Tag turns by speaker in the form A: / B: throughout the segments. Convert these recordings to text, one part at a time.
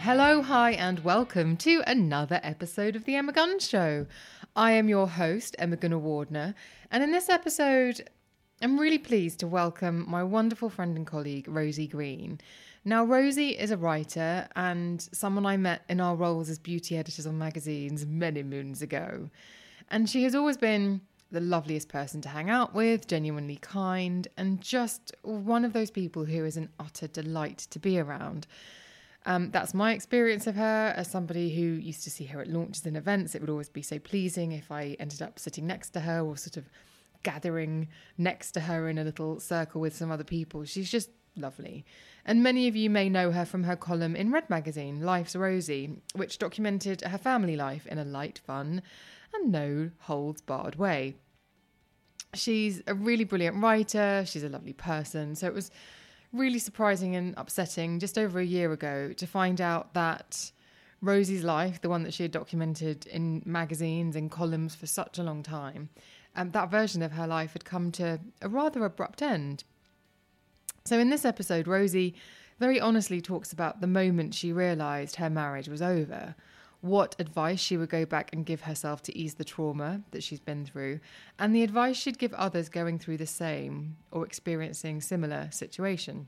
A: Hello, hi, and welcome to another episode of The Emma Gunn Show. I am your host, Emma Gunnar-Wardner, and in this episode, I'm really pleased to welcome my wonderful friend and colleague, Rosie Green. Now, Rosie is a writer and someone I met in our roles as beauty editors on magazines many moons ago. And she has always been the loveliest person to hang out with, genuinely kind, and just one of those people who is an utter delight to be around. That's my experience of her as somebody who used to see her at launches and events. It would always be so pleasing if I ended up sitting next to her or sort of gathering next to her in a little circle with some other people. She's just lovely. And many of you may know her from her column in Red Magazine, Life's Rosie, which documented her family life in a light, fun and no holds barred way. She's a really brilliant writer. She's a lovely person. So it was really surprising and upsetting just over a year ago to find out that Rosie's life, the one that she had documented in magazines and columns for such a long time, that version of her life had come to a rather abrupt end. So in this episode, Rosie very honestly talks about the moment she realised her marriage was over, what advice she would go back and give herself to ease the trauma that she's been through, and the advice she'd give others going through the same or experiencing similar situation.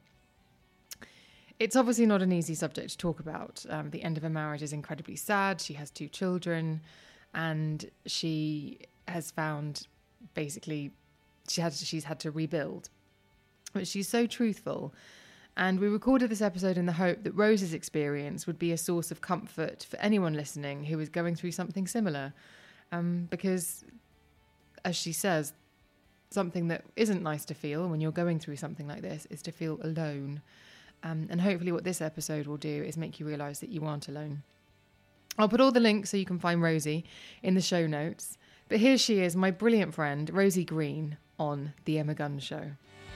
A: It's obviously not an easy subject to talk about. The end of her marriage is incredibly sad. She has 2 children, and she has found basically she's had to rebuild. But she's so truthful. And we recorded this episode in the hope that Rose's experience would be a source of comfort for anyone listening who is going through something similar. Because, as she says, something that isn't nice to feel when you're going through something like this is to feel alone. And hopefully what this episode will do is make you realise that you aren't alone. I'll put all the links so you can find Rosie in the show notes. But here she is, my brilliant friend, Rosie Green, on The Emma Gunn Show.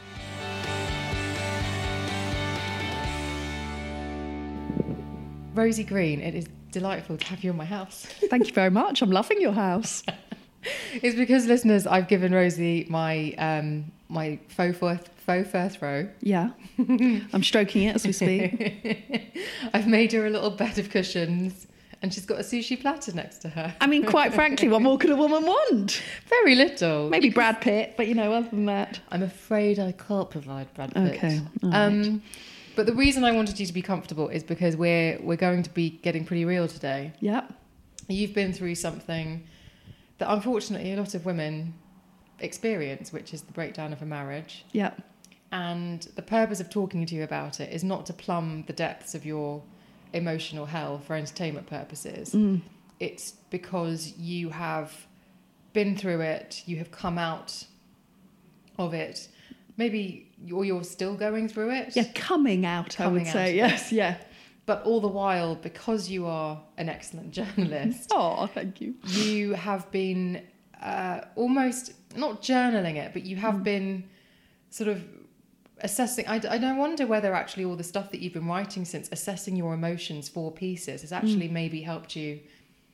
A: Rosie Green, it is delightful to have you in my house.
B: Thank you very much. I'm loving your house.
A: It's because, listeners, I've given Rosie my my faux fur throw.
B: Yeah. I'm stroking it as we speak.
A: I've made her a little bed of cushions and she's got a sushi platter next to her.
B: I mean, quite frankly, what more could a woman want?
A: Very little.
B: Maybe Brad Pitt, but, other than that.
A: I'm afraid I can't provide Brad Pitt.
B: Okay. Right.
A: But the reason I wanted you to be comfortable is because we're going to be getting pretty real today.
B: Yep.
A: You've been through something that unfortunately a lot of women experience, which is the breakdown of a marriage.
B: Yep.
A: And the purpose of talking to you about it is not to plumb the depths of your emotional hell for entertainment purposes. It's because you have been through it, you have come out of it. Maybe you're still going through it.
B: Yeah, coming out, I would say. Yes, yeah.
A: But all the while, because you are an excellent journalist...
B: Oh, thank you.
A: You have been almost, not journaling it, but you have been sort of assessing... I wonder whether actually all the stuff that you've been writing since, assessing your emotions for pieces, has actually maybe helped you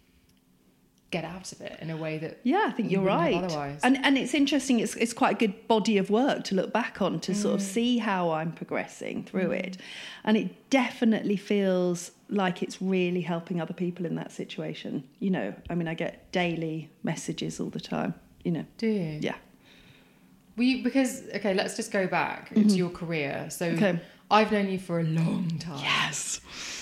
A: get out of it in a way that
B: I think you're right.
A: Otherwise.
B: And it's interesting, it's quite a good body of work to look back on to sort of see how I'm progressing through it. And it definitely feels like it's really helping other people in that situation. I mean, I get daily messages all the time,
A: Do you?
B: Yeah.
A: Because, okay, let's just go back into your career. So I've known you for a long time.
B: Yes.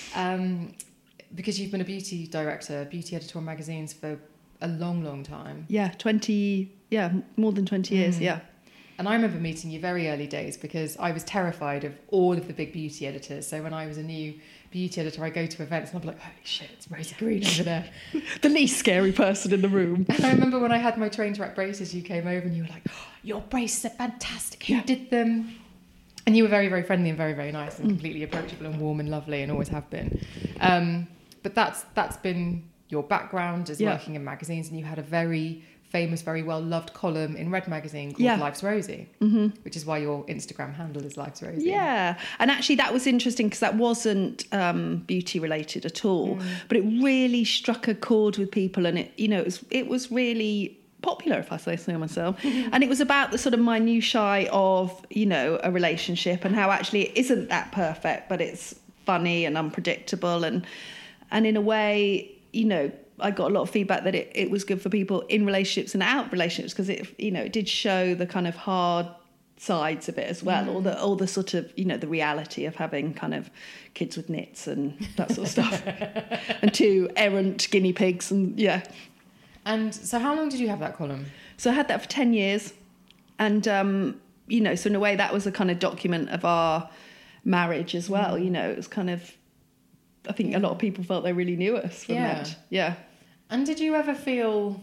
A: Because you've been a beauty director, beauty editor on magazines for a long, long time.
B: Yeah, more than 20 years, yeah.
A: And I remember meeting you very early days because I was terrified of all of the big beauty editors. So when I was a new beauty editor, I go to events and I'd be like, holy shit, it's Rosie Green over there.
B: The least scary person in the room.
A: And I remember when I had my train to wrap braces, you came over and you were like, oh, your braces are fantastic. Who did them? And you were very, very friendly and very, very nice and completely approachable and warm and lovely and always have been. But that's been your background as working in magazines, and you had a very famous, very well-loved column in Red Magazine called Life's Rosie, which is why your Instagram handle is Life's Rosie.
B: Yeah, and actually that was interesting because that wasn't beauty-related at all, but it really struck a chord with people, and it was really popular, if I say so myself. And it was about the sort of minutiae of, a relationship and how actually it isn't that perfect, but it's funny and unpredictable, and in a way, you know, I got a lot of feedback that it was good for people in relationships and out relationships, because it, you know, it did show the kind of hard sides of it as well, all the sort of, you know, the reality of having kind of kids with nits and that sort of stuff, and 2 errant guinea pigs, and yeah.
A: And so how long did you have that column?
B: So I had that for 10 years, and you know, so in a way that was a kind of document of our marriage as well. You know, it was kind of, I think a lot of people felt they really knew us from that. Yeah.
A: And did you ever feel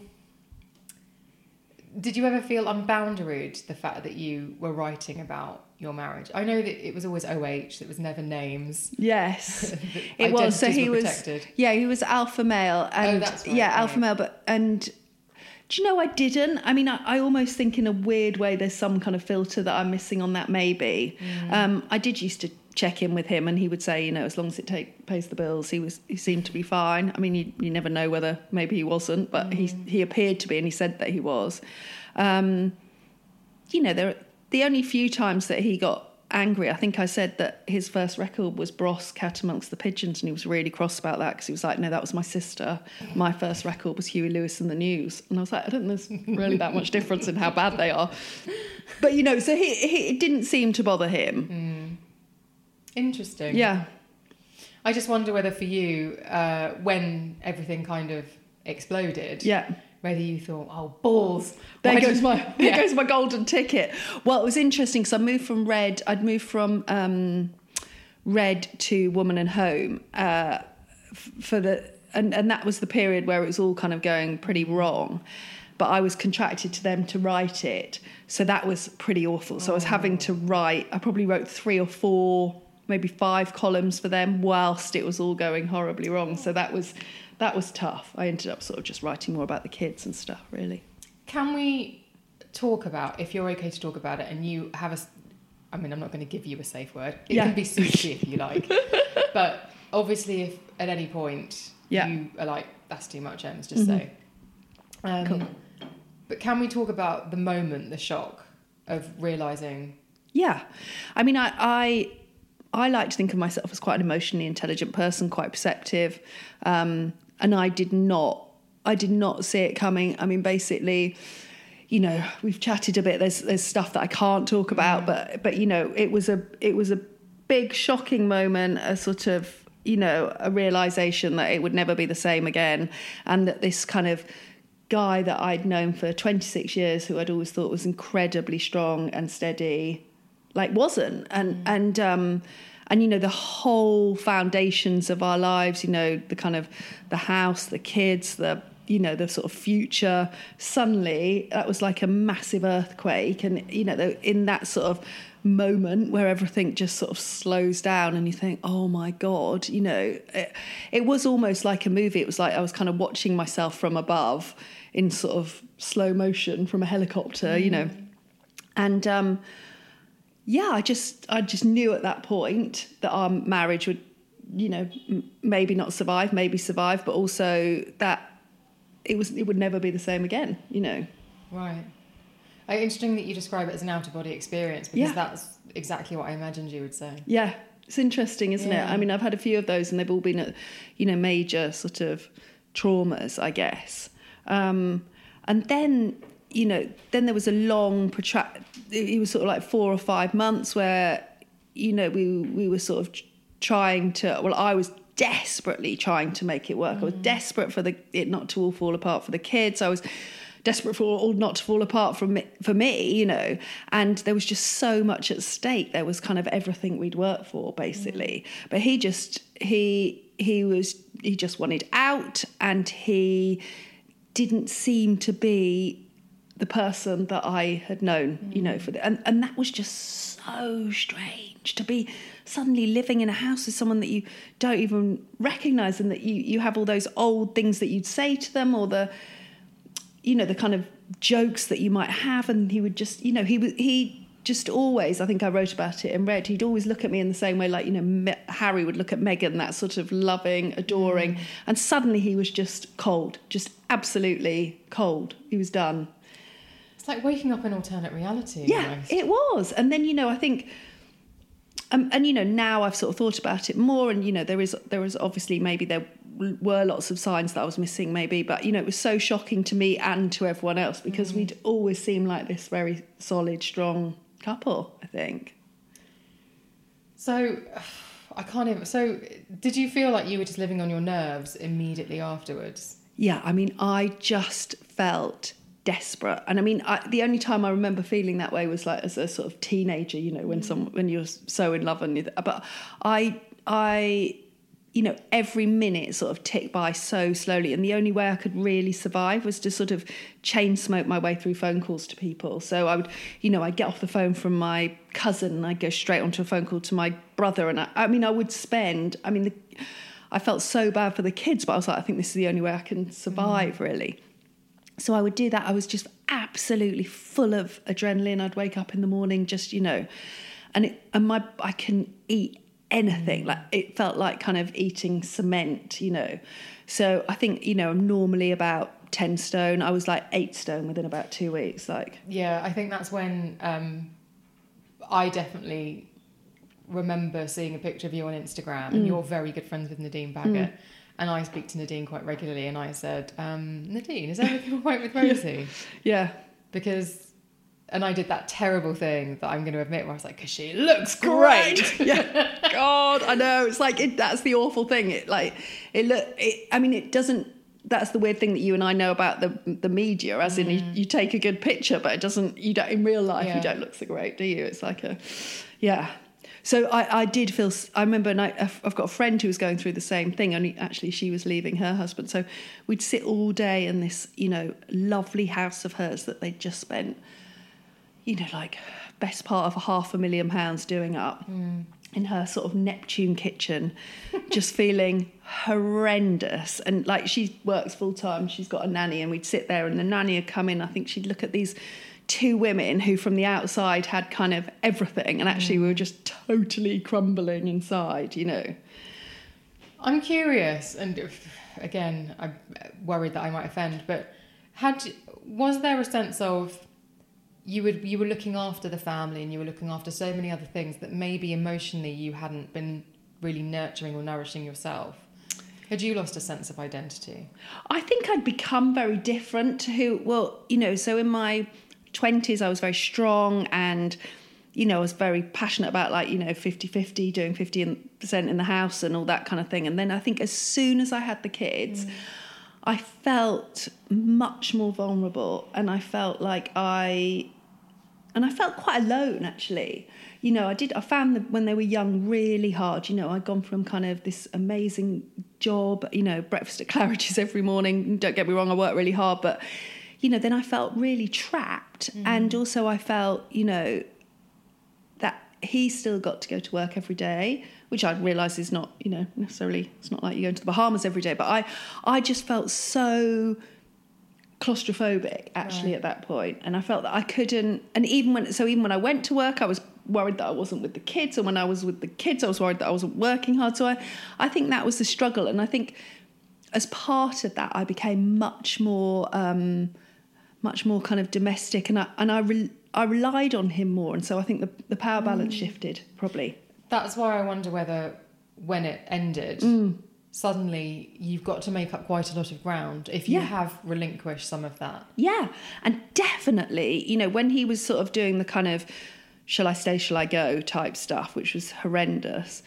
A: unboundaried, the fact that you were writing about your marriage? I know that it was always OH, it was never names.
B: Yes, it was. So he was, he was alpha male, and
A: that's right,
B: alpha male. But, and do you know, I didn't. I mean, I almost think in a weird way there's some kind of filter that I'm missing on that. Maybe I did used to check in with him, and he would say, you know, as long as it pays the bills, he seemed to be fine. I mean, you never know whether maybe he wasn't, but he appeared to be, and he said that he was. You know, the only few times that he got angry, I think I said that his first record was Bros, Cat Amongst the Pigeons, and he was really cross about that, because he was like, no, that was my sister. My first record was Huey Lewis and the News. And I was like, I don't think there's really that much difference in how bad they are. But, you know, so it didn't seem to bother him.
A: Interesting.
B: Yeah.
A: I just wonder whether for you, when everything kind of exploded, whether you thought, oh, balls.
B: There goes my golden ticket. Well, it was interesting because I'd moved from Red to Woman and Home and that was the period where it was all kind of going pretty wrong. But I was contracted to them to write it. So that was pretty awful. So I was having to write, I probably wrote 3 or 4, maybe 5 columns for them whilst it was all going horribly wrong. So that was tough. I ended up sort of just writing more about the kids and stuff, really.
A: Can we talk about, if you're okay to talk about it, and you have I mean, I'm not going to give you a safe word. It can be sushi if you like. But obviously, if at any point you are like, that's too much, Ems, just say.
B: Cool.
A: But can we talk about the moment, the shock of realising? Yeah.
B: I mean, I like to think of myself as quite an emotionally intelligent person, quite perceptive. And I did not see it coming. I mean, basically, you know, we've chatted a bit. There's stuff that I can't talk about, but you know, it was a big shocking moment, a sort of, you know, a realisation that it would never be the same again, and that this kind of guy that I'd known for 26 years, who I'd always thought was incredibly strong and steady, like wasn't. And you know, the whole foundations of our lives, you know, the kind of the house, the kids, the, you know, the sort of future, suddenly that was like a massive earthquake. And, you know, in that sort of moment where everything just sort of slows down and you think, oh my God, you know, it was almost like a movie. It was like I was kind of watching myself from above in sort of slow motion from a helicopter, you know. And I just knew at that point that our marriage would, you know, maybe not survive, maybe survive, but also that it would never be the same again, you know.
A: Right. Interesting that you describe it as an out-of-body experience, because that's exactly what I imagined you would say. Yeah,
B: it's interesting, isn't it? I mean, I've had a few of those, and they've all been at, you know, major sort of traumas, I guess. And then, you know, then there was a long it was sort of like 4 or 5 months where, you know, we were sort of trying to, well, I was desperately trying to make it work. I was desperate for it not to all fall apart for the kids. I was desperate for all not to fall apart for me, you know. And there was just so much at stake. There was kind of everything we'd worked for, basically. But he just wanted out, and he didn't seem to be the person that I had known, you know, and that was just so strange, to be suddenly living in a house with someone that you don't even recognise, and that you have all those old things that you'd say to them, or the, you know, the kind of jokes that you might have, and he would just, you know, he just always, I think I wrote about it in Red, he'd always look at me in the same way, like, you know, Harry would look at Meghan, that sort of loving, adoring, and suddenly he was just cold, just absolutely cold. He was done.
A: It's like waking up in alternate reality.
B: Yeah, almost. It was. And then, you know, I think And now I've sort of thought about it more, and there is obviously, maybe there were lots of signs that I was missing, maybe, but it was so shocking to me and to everyone else, because we'd always seemed like this very solid, strong couple, I think.
A: So I can't even. So did you feel like you were just living on your nerves immediately afterwards?
B: Yeah, I mean, I just felt desperate. And I mean, the only time I remember feeling that way was like as a sort of teenager, when you're so in love, but I every minute sort of ticked by so slowly, and the only way I could really survive was to sort of chain smoke my way through phone calls to people. So I would, I'd get off the phone from my cousin and I'd go straight onto a phone call to my brother, and I would spend, I felt so bad for the kids, but I was like, I think this is the only way I can survive, really. So I would do that. I was just absolutely full of adrenaline. I'd wake up in the morning just, and I can eat anything. Like, it felt like kind of eating cement, So I think, I'm normally about 10 stone. I was like 8 stone within about 2 weeks.
A: Yeah, I think that's when I definitely remember seeing a picture of you on Instagram, and you're very good friends with Nadine Baggett. And I speak to Nadine quite regularly, and I said, Nadine, is everything all right with Rosie?
B: Yeah.
A: And I did that terrible thing that I'm going to admit, where I was like, because she looks great.
B: Yeah. God, I know. It's like, that's the awful thing. It doesn't, that's the weird thing that you and I know about the media, as in you take a good picture, but you don't, in real life, you don't look so great, do you? It's like So I did feel, I remember, and I've got a friend who was going through the same thing, only actually she was leaving her husband. So we'd sit all day in this, lovely house of hers that they'd just spent, like best part of £500,000 doing up in her sort of Neptune kitchen, just feeling horrendous. And like, she works full time, she's got a nanny, and we'd sit there and the nanny would come in. I think she'd look at these 2 women who from the outside had kind of everything, and actually we were just totally crumbling inside,
A: I'm curious, and again, I'm worried that I might offend, but was there a sense of you were looking after the family, and you were looking after so many other things that maybe emotionally you hadn't been really nurturing or nourishing yourself? Had you lost a sense of identity?
B: I think I'd become very different to so in my 20s I was very strong, and I was very passionate about 50-50, doing 50% in the house and all that kind of thing. And then I think as soon as I had the kids, I felt much more vulnerable, and I felt like I felt quite alone, actually. I found that when they were young really hard. I'd gone from kind of this amazing job, breakfast at Claridge's every morning. Don't get me wrong, I worked really hard, but then I felt really trapped. And also I felt, that he still got to go to work every day, which I realised is not, necessarily, it's not like you go to the Bahamas every day. But I just felt so claustrophobic, actually, at that point. And I felt that I couldn't, and even when I went to work, I was worried that I wasn't with the kids. And when I was with the kids, I was worried that I wasn't working hard. So I think that was the struggle. And I think as part of that, I became much more kind of domestic, and I relied on him more, and so I think the power balance shifted, probably.
A: That's why I wonder whether when it ended, suddenly you've got to make up quite a lot of ground if you have relinquished some of that. Yeah,
B: and definitely, when he was sort of doing the kind of shall I stay, shall I go type stuff, which was horrendous,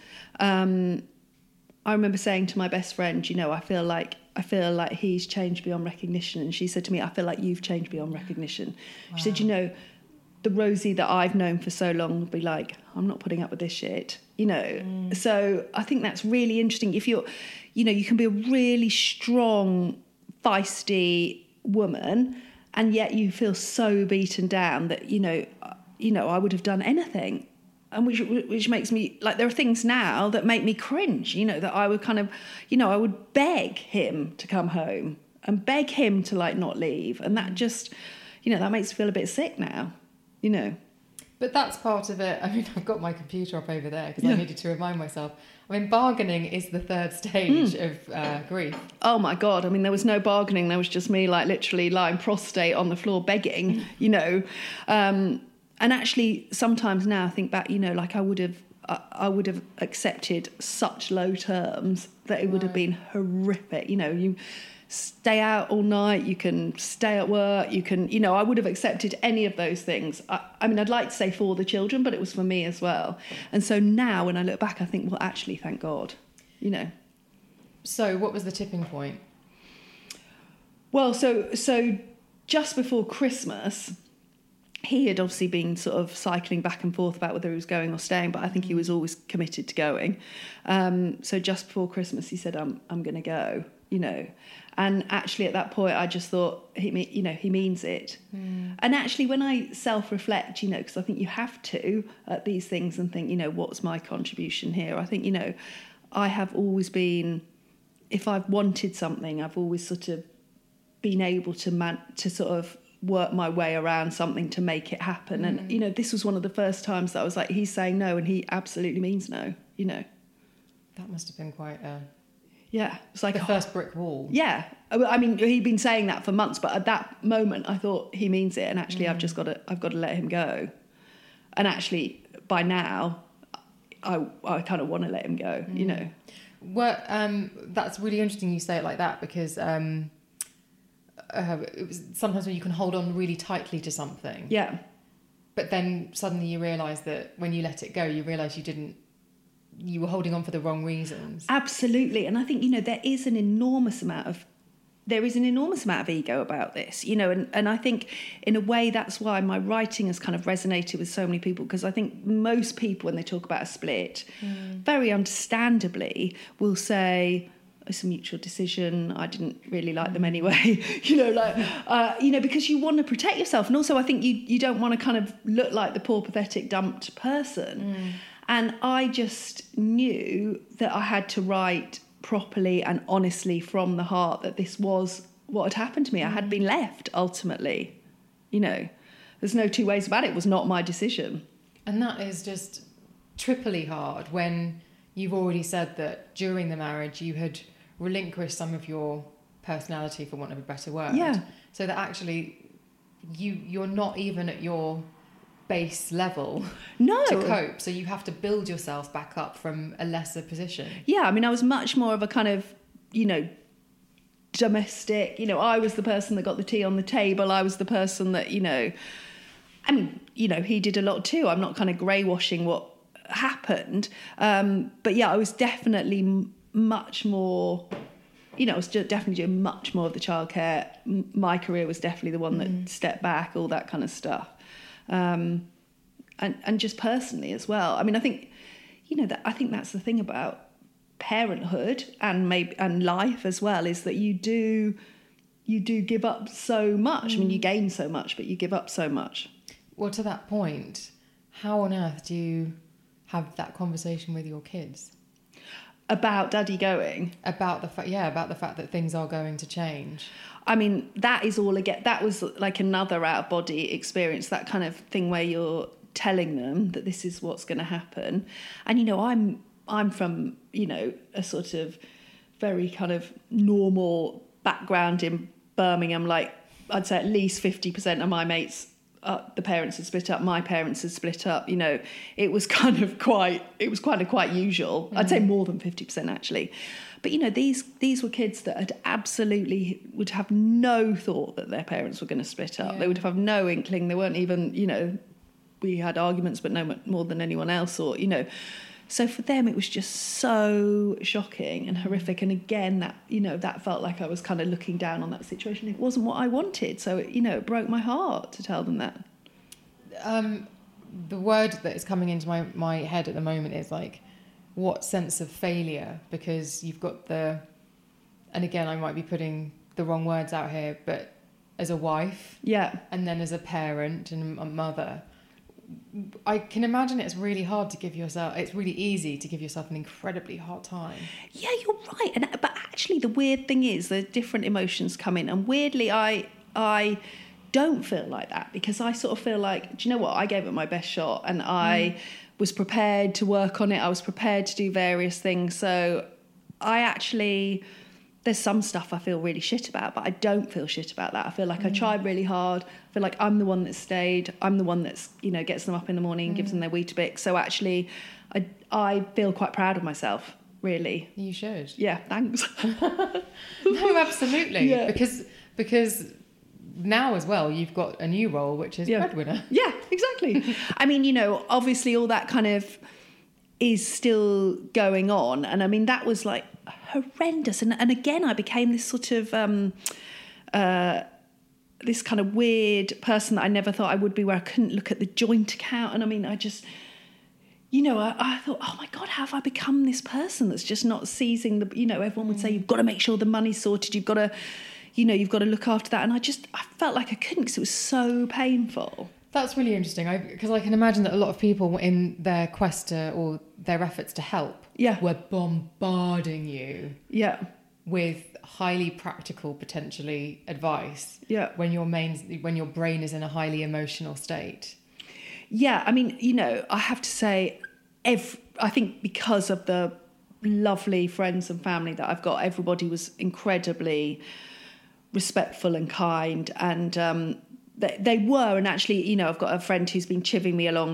B: I remember saying to my best friend, I feel like he's changed beyond recognition. And she said to me, I feel like you've changed beyond recognition. Wow. She said, the Rosie that I've known for so long would be like, I'm not putting up with this shit, So I think that's really interesting. If you're, you can be a really strong, feisty woman, and yet you feel so beaten down that, I would have done anything. And which makes me, like, there are things now that make me cringe, that I would kind of, I would beg him to come home and beg him to, not leave. And that just, that makes me feel a bit sick now,
A: But that's part of it. I mean, I've got my computer up over there because I needed to remind myself. I mean, bargaining is the third stage of grief.
B: Oh, my God. I mean, there was no bargaining. There was just me, literally lying prostrate on the floor begging, And actually, sometimes now I think back, I would have I would have accepted such low terms that it would have been horrific. You know, you stay out all night, you can stay at work, you can, you know, I would have accepted any of those things. I mean, I'd like to say for the children, but it was for me as well. And so now when I look back, I think, well, actually, thank God, you know.
A: So what was the tipping point?
B: Well, so just before Christmas, he had obviously been sort of cycling back and forth about whether he was going or staying, but I think he was always committed to going. So just before Christmas, he said, I'm going to go, you know. And actually at that point, I just thought, he means it. And actually when I self-reflect, you know, because I think you have to at these things and think, you know, what's my contribution here? I think, you know, I have always been, if I've wanted something, I've always sort of been able to sort of work my way around something to make it happen. And, you know, this was one of the first times that I was like, he's saying no, and he absolutely means no, you know.
A: That must have been quite
B: yeah, it's like
A: the first brick wall.
B: Yeah, I mean, he'd been saying that for months, but at that moment, I thought he means it, and actually, I've got to let him go. And actually, by now, I kind of want to let him go, you know.
A: Well, that's really interesting you say it like that, because it was sometimes when you can hold on really tightly to something.
B: Yeah.
A: But then suddenly you realise that when you let it go, you realise you were holding on for the wrong reasons. Absolutely.
B: And I think, you know, there is an enormous amount of ego about this, you know, and I think in a way that's why my writing has kind of resonated with so many people, because I think most people, when they talk about a split, very understandably will say, it's a mutual decision, I didn't really like them anyway, you know, like, you know, because you want to protect yourself. And also I think you don't want to kind of look like the poor, pathetic, dumped person. And I just knew that I had to write properly and honestly from the heart that this was what had happened to me. I had been left, ultimately. You know, there's no two ways about it. It was not my decision.
A: And that is just triply hard when you've already said that during the marriage you had relinquished some of your personality, for want of a better word.
B: Yeah.
A: So that actually you're not even at your base level to cope, so you have to build yourself back up from a lesser position.
B: Yeah, I mean, I was much more of a kind of, you know, domestic, you know, I was the person that got the tea on the table, I was the person that, you know, and, you know, he did a lot too. I'm not kind of grey washing what happened, but yeah, I was definitely much more, you know, I was definitely doing much more of the childcare. My career was definitely the one that stepped back, all that kind of stuff. And just personally as well. I mean, I think, you know, I think that's the thing about parenthood and life as well, is that you do give up so much. I mean, you gain so much, but you give up so much.
A: Well, to that point, how on earth do you have that conversation with your kids
B: about Daddy going?
A: About the fact that things are going to change.
B: I mean, that was like another out-of-body experience, that kind of thing where you're telling them that this is what's going to happen. And, you know, I'm from, you know, a sort of very kind of normal background in Birmingham. Like, I'd say at least 50% of my mates, the parents had split up, my parents had split up, you know. It was kind of quite usual. I'd say more than 50% actually. But, you know, these were kids that had absolutely would have no thought that their parents were going to split up. Yeah. They would have no inkling. They weren't even, you know, we had arguments, but no more than anyone else, or, you know. So for them, it was just so shocking and horrific. And again, that, you know, that felt like I was kind of looking down on that situation. It wasn't what I wanted. So, you know, it broke my heart to tell them that.
A: The word that is coming into my head at the moment is like, what sense of failure? Because you've got and again, I might be putting the wrong words out here, but as a wife,
B: yeah, and
A: then as a parent and a mother, I can imagine it's really hard to give yourself, it's really easy to give yourself an incredibly hard time.
B: Yeah, you're right. But actually the weird thing is the different emotions come in, and weirdly I don't feel like that, because I sort of feel like, do you know what, I gave it my best shot, and I was prepared to work on it. I was prepared to do various things. So I actually there's some stuff I feel really shit about, but I don't feel shit about that. I feel like I tried really hard. I feel like I'm the one that stayed. I'm the one that's, you know, gets them up in the morning and gives them their Weetabix. So actually, I feel quite proud of myself, really.
A: You should.
B: Yeah, thanks.
A: No, absolutely.
B: Yeah.
A: Because now as well, you've got a new role, which is breadwinner.
B: Yeah, exactly. I mean, you know, obviously all that kind of is still going on. And I mean, that was like horrendous. And again, I became this sort of, this kind of weird person that I never thought I would be, where I couldn't look at the joint account. And I mean, I just, you know, I thought, oh my God, how have I become this person that's just not seizing the, you know, everyone would say, you've got to make sure the money's sorted. You've got to, you know, you've got to look after that. And I felt like I couldn't, because it was so painful.
A: That's really interesting, because I can imagine that a lot of people in their quest to, or their efforts to help, were bombarding you with highly practical, potentially, advice when your brain is in a highly emotional state.
B: Yeah, I mean, you know, I have to say, I think because of the lovely friends and family that I've got, everybody was incredibly respectful and kind, and they were. And actually, you know, I've got a friend who's been chivying me along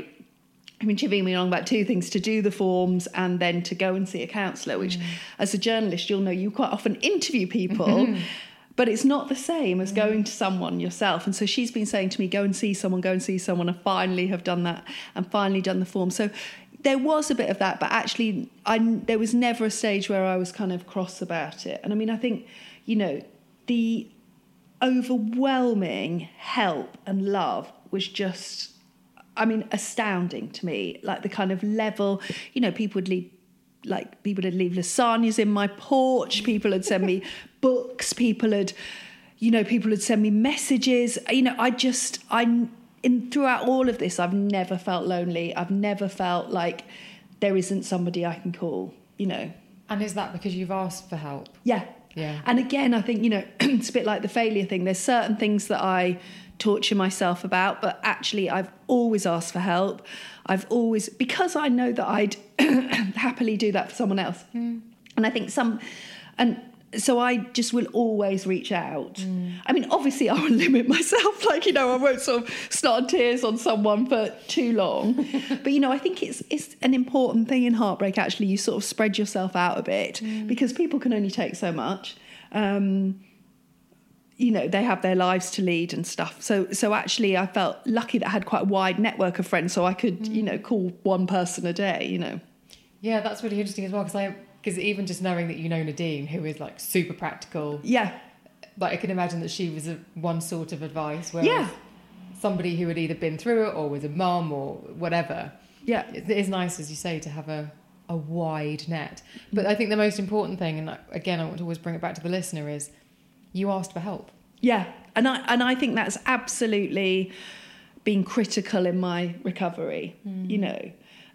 B: about two things: to do the forms and then to go and see a counsellor, which as a journalist, you'll know, you quite often interview people, but it's not the same as going to someone yourself. And so she's been saying to me, go and see someone, I finally have done that and finally done the form. So there was a bit of that, but actually there was never a stage where I was kind of cross about it. And I mean, I think, you know, the overwhelming help and love was just, I mean, astounding to me. Like the kind of level, you know, people would leave lasagnas in my porch. People had sent me books. People had sent me messages. You know, throughout all of this, I've never felt lonely. I've never felt like there isn't somebody I can call, you know.
A: And is that because you've asked for help?
B: Yeah. Yeah. And again, I think, you know, it's a bit like the failure thing. There's certain things that I torture myself about, but actually I've always asked for help. Because I know that I'd happily do that for someone else. And I think so I just will always reach out. I mean, obviously I will limit myself, like, you know, I won't sort of start tears on someone for too long. But, you know, I think it's an important thing in heartbreak, actually. You sort of spread yourself out a bit, because people can only take so much. You know, they have their lives to lead and stuff. So actually I felt lucky that I had quite a wide network of friends, so I could, you know, call one person a day, you know.
A: Yeah, that's really interesting as well, because even just knowing that you know Nadine, who is like super practical. Yeah. Like I can imagine that she was one sort of advice, whereas somebody who had either been through it or was a mum or whatever. Yeah. It is nice, as you say, to have a wide net. But I think the most important thing, and again, I want to always bring it back to the listener, is you asked for help. Yeah. And I think that's absolutely been critical in my recovery, you know.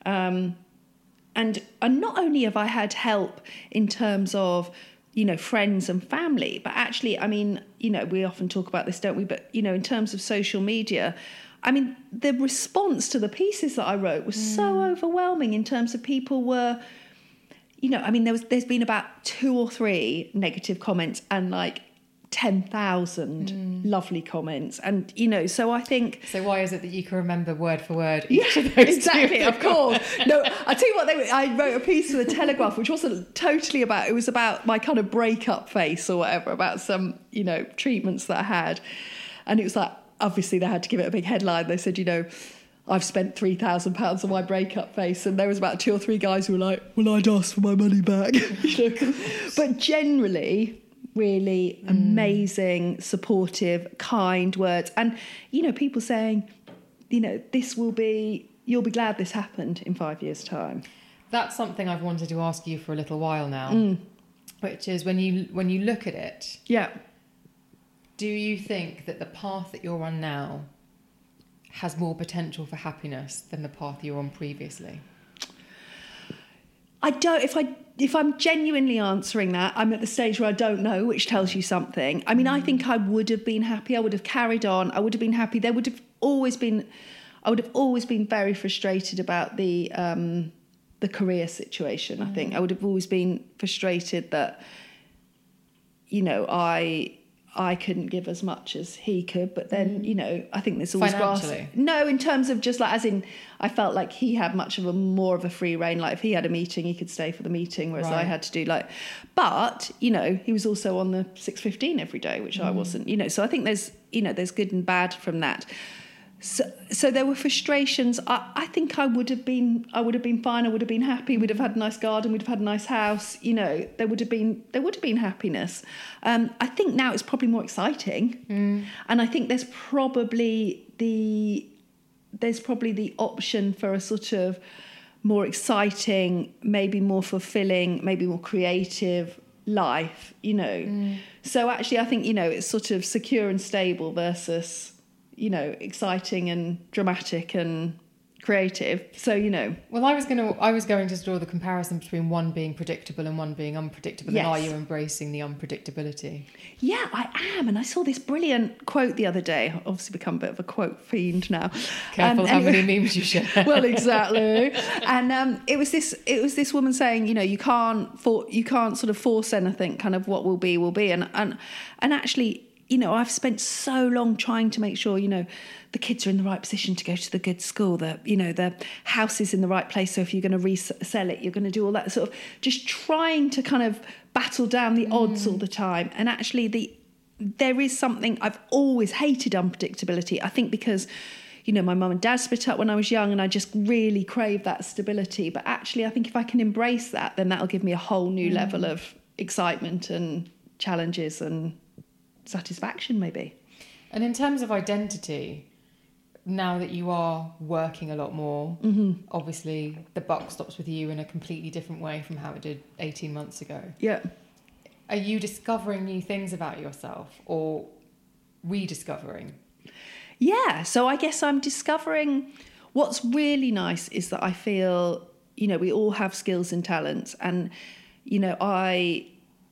A: And not only have I had help in terms of, you know, friends and family, but actually, I mean, you know, we often talk about this, don't we? But, you know, in terms of social media, I mean, the response to the pieces that I wrote was so overwhelming in terms of people were, you know, I mean, there's been about 2 or 3 negative comments and like 10,000 lovely comments. And, you know, so I think... So why is it that you can remember word for word each of those? Exactly, of course. No, I tell you what, I wrote a piece for the Telegraph, which wasn't totally about... It was about my kind of breakup face or whatever, about some, you know, treatments that I had. And it was like, obviously they had to give it a big headline. They said, you know, I've spent £3,000 on my breakup face. And there was about 2 or 3 guys who were like, well, I'd ask for my money back. You know? But generally... really amazing, supportive, kind words. And, you know, people saying, you know, you'll be glad this happened in 5 years' time. That's something I've wanted to ask you for a little while now, which is when you look at it, do you think that the path that you're on now has more potential for happiness than the path you were on previously? I don't, if I'm genuinely answering that, I'm at the stage where I don't know, which tells you something. I mean, I think I would have been happy. I would have carried on. I would have been happy. I would have always been very frustrated about the career situation. I think I would have always been frustrated that,
B: you know, I couldn't give as much as he could, but then, you know, I think there's always
A: Financially?
B: No, in terms of just like, as in, I felt like he had more of a free reign. Like if he had a meeting, he could stay for the meeting, whereas I had to do like, but, you know, he was also on the 6:15 every day, which I wasn't, you know, so I think there's good and bad from that. So there were frustrations. I think I would have been fine. I would have been happy. We'd have had a nice garden. We'd have had a nice house. You know, there would have been happiness. I think now it's probably more exciting, and I think there's probably the option for a sort of more exciting, maybe more fulfilling, maybe more creative life. You know, so actually, I think, you know, it's sort of secure and stable versus, you know, exciting and dramatic and creative. So, you know.
A: Well, I was going to draw the comparison between one being predictable and one being unpredictable.
B: Yes.
A: And are you embracing the unpredictability?
B: Yeah, I am. And I saw this brilliant quote the other day. I've obviously become a bit of a quote fiend now.
A: Careful how many memes you share.
B: Well, exactly. And it was this woman saying, you know, you can't sort of force anything. Kind of what will be will be. And actually, you know, I've spent so long trying to make sure, you know, the kids are in the right position to go to the good school, that, you know, the house is in the right place. So if you're going to resell it, you're going to do all that sort of, just trying to kind of battle down the odds all the time. And actually there is something, I've always hated unpredictability. I think because, you know, my mum and dad split up when I was young and I just really crave that stability. But actually, I think if I can embrace that, then that'll give me a whole new level of excitement and challenges and satisfaction, maybe.
A: And in terms of identity, now that you are working a lot more, obviously the buck stops with you in a completely different way from how it did 18 months ago.
B: Yeah.
A: Are you discovering new things about yourself or rediscovering?
B: Yeah, so I guess I'm discovering, what's really nice is that I feel, you know, we all have skills and talents, and, you know, I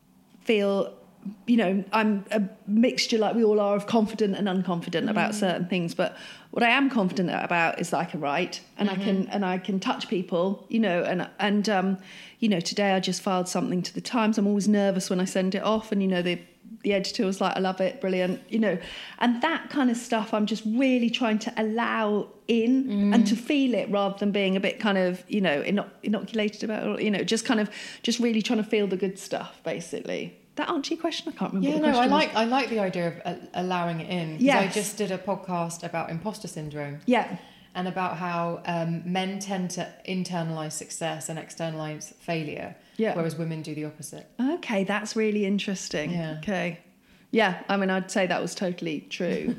B: feel, you know, I'm a mixture, like we all are, of confident and unconfident about certain things. But what I am confident about is that I can write and I can touch people, you know, and you know, today I just filed something to the Times. I'm always nervous when I send it off, and, you know, the editor was like, I love it, brilliant, you know, and that kind of stuff I'm just really trying to allow in and to feel it, rather than being a bit kind of, you know, inoculated about it, you know, just really trying to feel the good stuff, basically. That answer your question? I can't remember.
A: Yeah,
B: what the question was.
A: I like the idea of allowing it in.
B: Yes.
A: I just did a podcast about imposter syndrome.
B: Yeah.
A: And about how men tend to internalise success and externalise failure, whereas women do the opposite.
B: Okay, that's really interesting.
A: Yeah.
B: Okay. Yeah, I mean, I'd say that was totally true.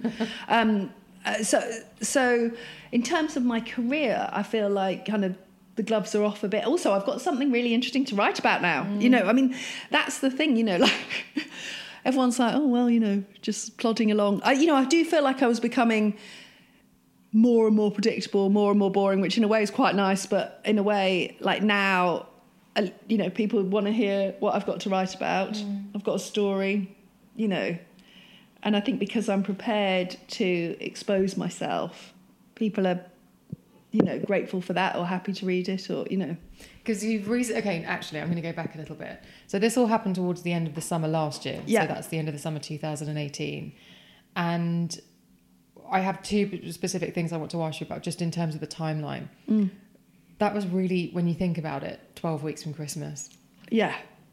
B: So in terms of my career, I feel like kind of the gloves are off a bit. Also, I've got something really interesting to write about now. You know, I mean, that's the thing, you know, like everyone's like, oh, well, you know, just plodding along. I do feel like I was becoming more and more predictable, more and more boring, which in a way is quite nice. But in a way, like now, you know, people want to hear what I've got to write about. I've got a story, you know, and I think because I'm prepared to expose myself, people are, you know, grateful for that or happy to read it, or, you know.
A: Because you've okay, actually, I'm going to go back a little bit. So this all happened towards the end of the summer last year.
B: Yeah.
A: So that's the end of the summer 2018. And I have two specific things I want to ask you about, just in terms of the timeline. That was really, when you think about it, 12 weeks from Christmas.
B: Yeah.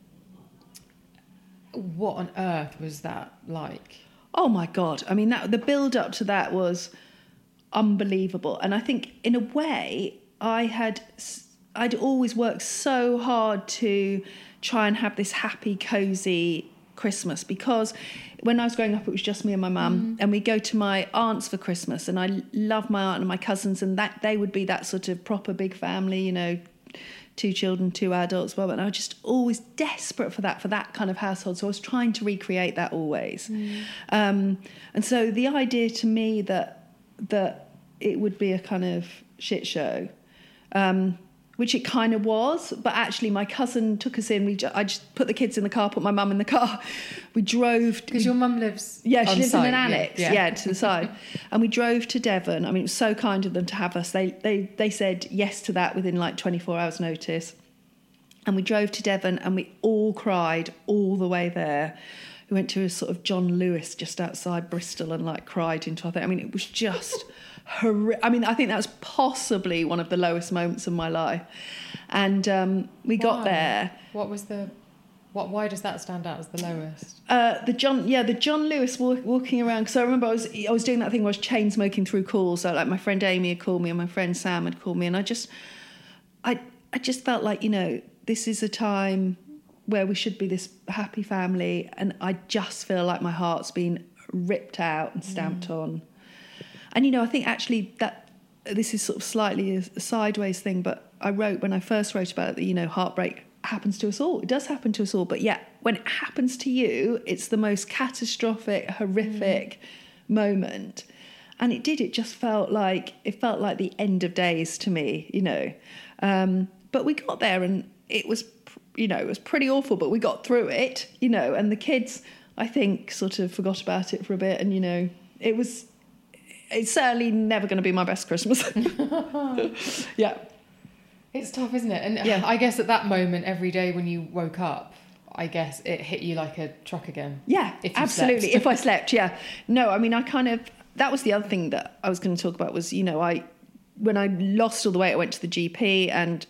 A: What on earth was that like?
B: Oh my God. I mean, the build up to that was unbelievable. And I think in a way I'd always worked so hard to try and have this happy, cozy Christmas, because when I was growing up it was just me and my mum, and we go to my aunt's for Christmas, and I love my aunt and my cousins, and that they would be that sort of proper big family, you know, 2 children, 2 adults, well, and I was just always desperate for that kind of household. So I was trying to recreate that always. And so the idea to me that it would be a kind of shit show, which it kind of was, but actually my cousin took us in. I just put the kids in the car, put my mum in the car. We drove...
A: Because your mum lives
B: she lives
A: site,
B: in an annex, to the side. And we drove to Devon. I mean, it was so kind of them to have us. They said yes to that within like 24 hours notice. And we drove to Devon and we all cried all the way there. We went to a sort of John Lewis just outside Bristol and like cried into, I mean, it was just I mean, I think that was possibly one of the lowest moments of my life. And we got there.
A: What was why does that stand out as the lowest?
B: The John Lewis walking around, because I remember I was doing that thing where I was chain smoking through calls. So like my friend Amy had called me and my friend Sam had called me, and I just felt like, you know, this is a time where we should be this happy family, and I just feel like my heart's been ripped out and stamped on. And, you know, I think actually that this is sort of slightly a sideways thing, but when I first wrote about it, that, you know, heartbreak happens to us all. It does happen to us all. But yeah, when it happens to you, it's the most catastrophic, horrific moment. And it just felt like the end of days to me, you know. But we got there, and it was, you know, it was pretty awful, but we got through it, you know, and the kids, I think, sort of forgot about it for a bit. And, you know, it's certainly never going to be my best Christmas. Yeah.
A: It's tough, isn't it? And yeah. I guess at that moment, every day when you woke up, I guess it hit you like a truck again.
B: Yeah, absolutely. If I slept, yeah. No, I mean, that was the other thing that I was going to talk about was, you know, when I lost all the weight, I went to the GP, and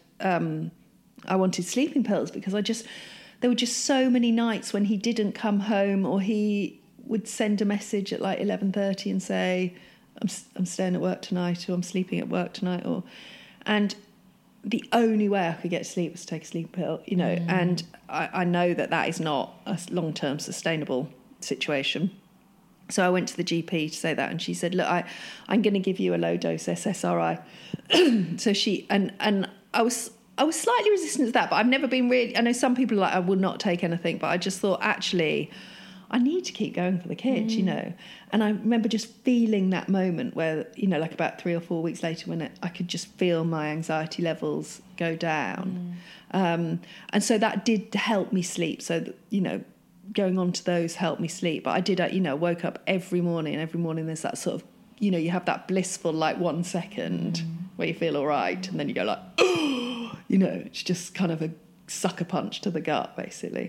B: I wanted sleeping pills because there were just so many nights when he didn't come home, or he would send a message at like 11:30 and say, I'm staying at work tonight, or I'm sleeping at work tonight, and the only way I could get sleep was to take a sleep pill, you know, and I know that is not a long-term sustainable situation. So I went to the GP to say that, and she said, look, I'm going to give you a low-dose SSRI. So and I was slightly resistant to that, but I've never been really, I know some people are like, I will not take anything, but I just thought, actually, I need to keep going for the kids, you know. And I remember just feeling that moment where, you know, like about 3 or 4 weeks later, when I could just feel my anxiety levels go down. And so that did help me sleep. So, that, you know, going on to those helped me sleep. But I did, you know, woke up every morning there's that sort of, you know, you have that blissful, like 1 second where you feel all right. And then you go like, oh, you know, it's just kind of a sucker punch to the gut, basically.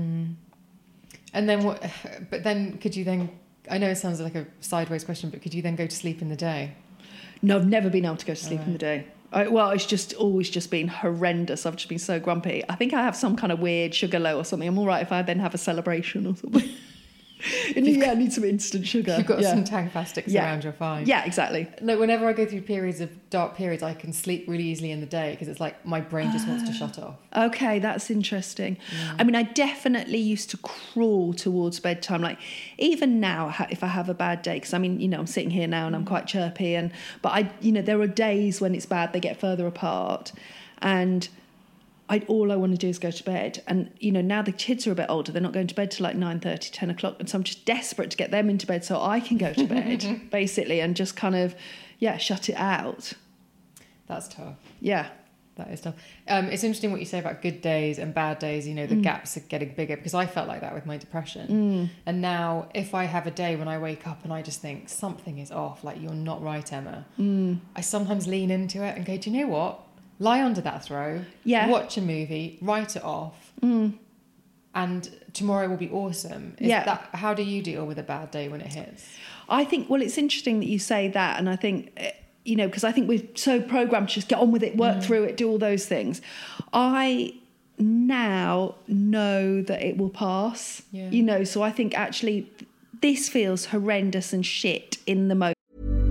A: And then what? But then could you then? I know it sounds like a sideways question, but could you then go to sleep in the day?
B: No, I've never been able to go to sleep in the day. It's just always just been horrendous. I've just been so grumpy. I think I have some kind of weird sugar low or something. I'm all right if I then have a celebration or something. I need some instant sugar.
A: You've got some Tangfastics around, you're fine.
B: Yeah, exactly.
A: No, whenever I go through dark periods, I can sleep really easily in the day because it's like my brain just wants to shut off.
B: Okay, that's interesting. I mean, I definitely used to crawl towards bedtime. Like even now, if I have a bad day, because I mean, you know, I'm sitting here now and I'm quite chirpy, but you know, there are days when it's bad. They get further apart, and all I want to do is go to bed. And, you know, now the kids are a bit older. They're not going to bed till like 9:30, 10 o'clock. And so I'm just desperate to get them into bed so I can go to bed, basically, and just kind of, shut it out.
A: That's tough.
B: Yeah.
A: That is tough. It's interesting what you say about good days and bad days. You know, the gaps are getting bigger, because I felt like that with my depression. And now if I have a day when I wake up and I just think something is off, like you're not right, Emma, I sometimes lean into it and go, do you know what? Lie under that throw, watch a movie, write it off, and tomorrow will be awesome. How do you deal with a bad day when it hits?
B: I think, well, it's interesting that you say that, and I think, you know, because I think we're so programmed to just get on with it, work through it, do all those things. I now know that it will pass, you know, so I think actually this feels horrendous and shit in the moment.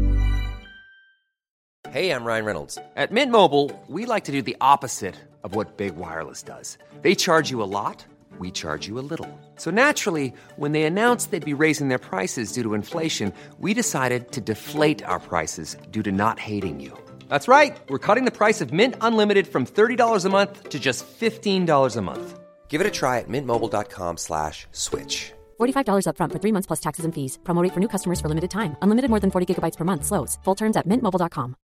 C: Hey, I'm Ryan Reynolds. At Mint Mobile, we like to do the opposite of what Big Wireless does. They charge you a lot, we charge you a little. So naturally, when they announced they'd be raising their prices due to inflation, we decided to deflate our prices due to not hating you. That's right. We're cutting the price of Mint Unlimited from $30 a month to just $15 a month. Give it a try at mintmobile.com/switch.
D: $45 up front for 3 months plus taxes and fees. Promo rate for new customers for limited time. Unlimited more than 40 gigabytes per month slows. Full terms at mintmobile.com.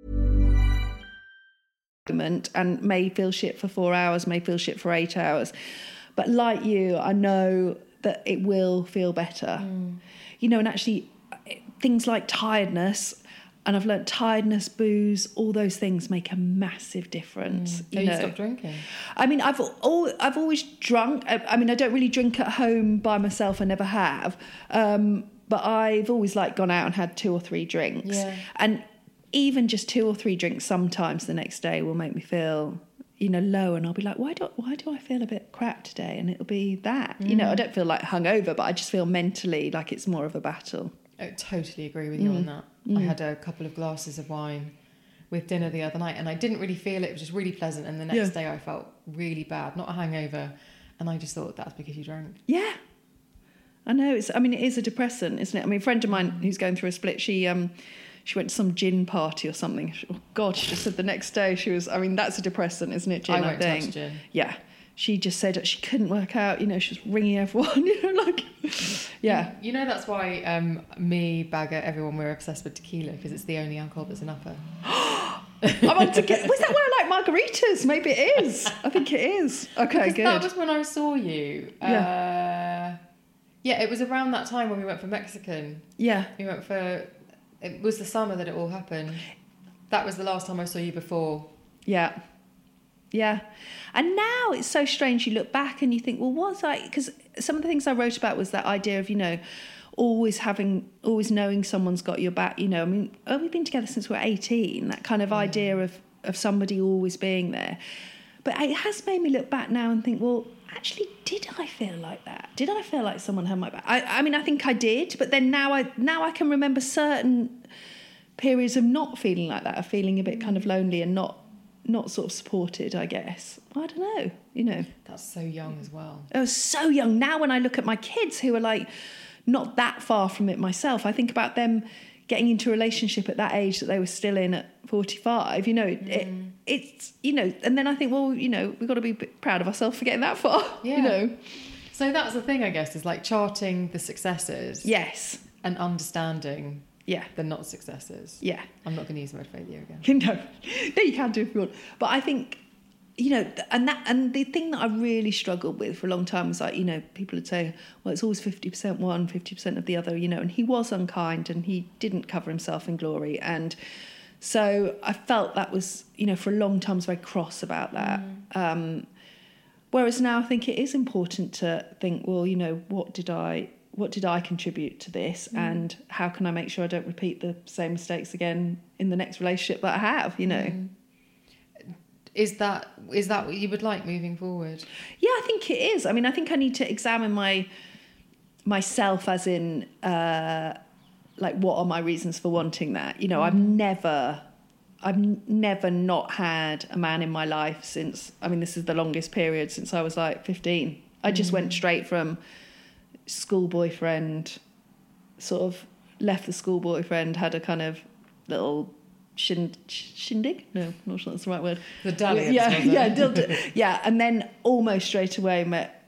B: And may feel shit for 4 hours, may feel shit for 8 hours. But like you, I know that it will feel better. You know, and actually things like tiredness, And I've learnt tiredness, booze, all those things make a massive difference.
A: You stop drinking?
B: I mean, I've always drunk. I mean, I don't really drink at home by myself. I never have. But I've always like gone out and had 2 or 3 drinks.
A: Yeah.
B: And even just 2 or 3 drinks sometimes the next day will make me feel, low. And I'll be like, why do I feel a bit crap today? And it'll be that. I don't feel like hungover, but I just feel mentally like it's more of a battle.
A: I totally agree with you on that. I had a couple of glasses of wine with dinner the other night and I didn't really feel it. It was just really pleasant. And the next day I felt really bad, not a hangover. And I just thought that's because you drank.
B: Yeah. I know. It is a depressant, isn't it? I mean, a friend of mine who's going through a split, she went to some gin party or something. She just said the next day she was, that's a depressant, isn't it, gin?
A: I won't touch gin.
B: Yeah. She just said that she couldn't work out, she was ringing everyone, yeah.
A: That's why me, Bagger, everyone, we're obsessed with tequila because it's the only alcohol that's an upper.
B: I'm on tequila. Was that why I like margaritas? Maybe it is. I think it is. Okay,
A: because
B: good.
A: That was when I saw you. Yeah, it was around that time when we went for Mexican.
B: Yeah.
A: It was the summer that it all happened. That was the last time I saw you before.
B: Yeah. Yeah. And now it's so strange. You look back and you think, well, because some of the things I wrote about was that idea of, always knowing someone's got your back, we've been together since we were 18, that kind of idea of somebody always being there. But it has made me look back now and think, well, actually, did I feel like that? Did I feel like someone had my back? I think I did, but then now I can remember certain periods of not feeling like that, of feeling a bit kind of lonely and not sort of supported, I guess. I don't know,
A: That's so young as well.
B: I was so young. Now when I look at my kids who are like not that far from it myself, I think about them getting into a relationship at that age that they were still in at 45, it's, and then I think, well, we've got to be proud of ourselves for getting that far,
A: So that's the thing, I guess, is like charting the successes.
B: Yes.
A: And understanding
B: Yeah.
A: the not successes.
B: Yeah.
A: I'm not going to use the word failure again.
B: No, you can do if you want. But I think, and the thing that I really struggled with for a long time was like, people would say, well, it's always 50% one, 50% of the other, and he was unkind and he didn't cover himself in glory. And so I felt that was, for a long time I was very cross about that. Whereas now I think it is important to think, well, what did I contribute to this, and how can I make sure I don't repeat the same mistakes again in the next relationship that I have,
A: Is that what you would like moving forward?
B: Yeah, I think it is. I mean, I think I need to examine myself as in, what are my reasons for wanting that? I've never not had a man in my life since, this is the longest period since I was like 15. I just went straight from school boyfriend, sort of left the school boyfriend, had a kind of little shindig? No, I'm not sure that's the right word.
A: The dalliance.
B: Yeah, and then almost straight away met,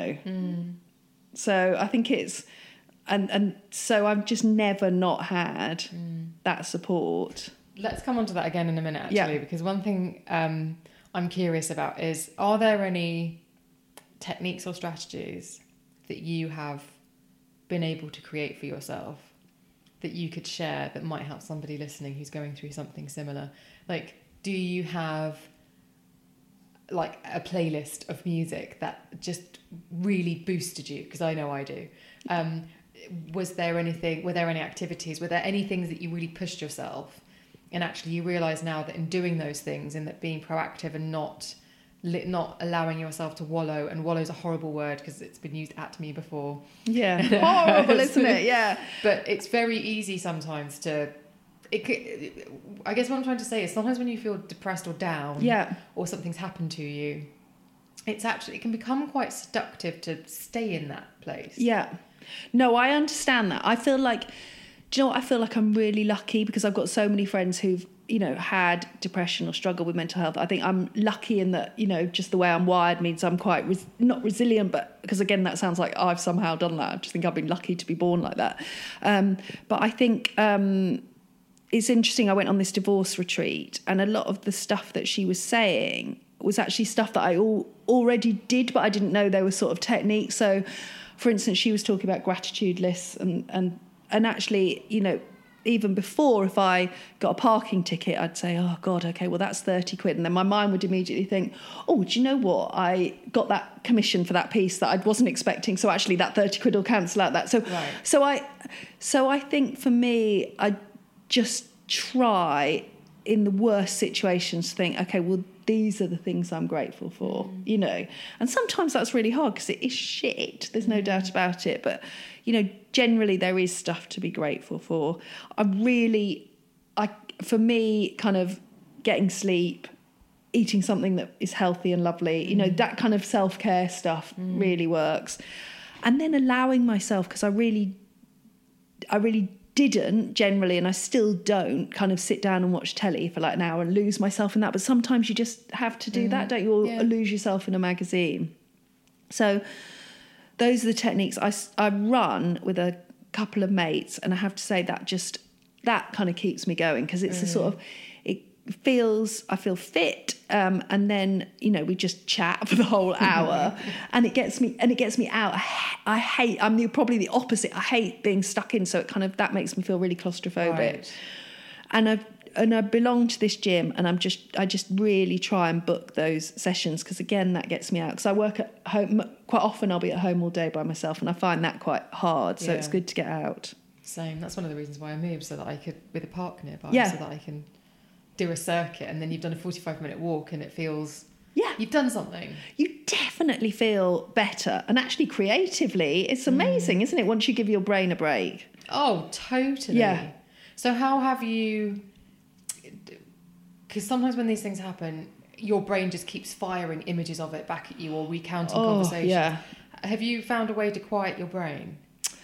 B: So I think it's, and so I've just never not had that support.
A: Let's come on to that again in a minute, actually, because one thing I'm curious about is, are there any techniques or strategies that you have been able to create for yourself that you could share that might help somebody listening who's going through something similar? Like, do you have like a playlist of music that just really boosted you? Because I know I do. Were there any activities? Were there any things that you really pushed yourself? And actually you realise now that in doing those things and that being proactive and not allowing yourself to wallow, and wallow is a horrible word because it's been used at me before.
B: Yeah, horrible, isn't it? Yeah.
A: But it's very easy sometimes to... I guess what I'm trying to say is sometimes when you feel depressed or down, or something's happened to you, it can become quite seductive to stay in that place.
B: Yeah. No, I understand that. I feel like... Do you know what? I feel like I'm really lucky because I've got so many friends who've, had depression or struggle with mental health. I think I'm lucky in that, just the way I'm wired means I'm quite, not resilient, but because again, that sounds like I've somehow done that. I just think I've been lucky to be born like that. But I think it's interesting. I went on this divorce retreat and a lot of the stuff that she was saying was actually stuff that I already did, but I didn't know they were sort of techniques. So, for instance, she was talking about gratitude lists and actually, even before, if I got a parking ticket, I'd say, oh God, okay, well that's 30 quid. And then my mind would immediately think, oh, do you know what? I got that commission for that piece that I wasn't expecting. So actually that 30 quid will cancel out that. So I think for me, I just try in the worst situations to think, okay, well, these are the things I'm grateful for, you know. And sometimes that's really hard because it is shit. There's no doubt about it. But, you know, generally there is stuff to be grateful for. For me, kind of getting sleep, eating something that is healthy and lovely, you know, that kind of self-care stuff really works. And then allowing myself, because I really didn't generally, and I still don't, kind of sit down and watch telly for like an hour and lose myself in that. But sometimes you just have to do that, don't you? Or lose yourself in a magazine. So those are the techniques. I run with a couple of mates, and I have to say that kind of keeps me going, because it's a sort of, I feel fit, and then, you know, we just chat for the whole hour, and it gets me out. I'm probably the opposite. I hate being stuck in, so that makes me feel really claustrophobic. Right. And I belong to this gym, and I just really try and book those sessions, because again, that gets me out. Because I work at home quite often. I'll be at home all day by myself, and I find that quite hard. So it's good to get out.
A: Same. That's one of the reasons why I moved, so that I could, with a park nearby, so that I can do a circuit, and then you've done a 45-minute walk, and it feels you've done something. You
B: definitely feel better, and actually creatively it's amazing, isn't it, once you give your brain a break?
A: Oh, totally. Yeah. So how have you, because sometimes when these things happen, your brain just keeps firing images of it back at you, or recounting conversations. Have you found a way to quiet your brain?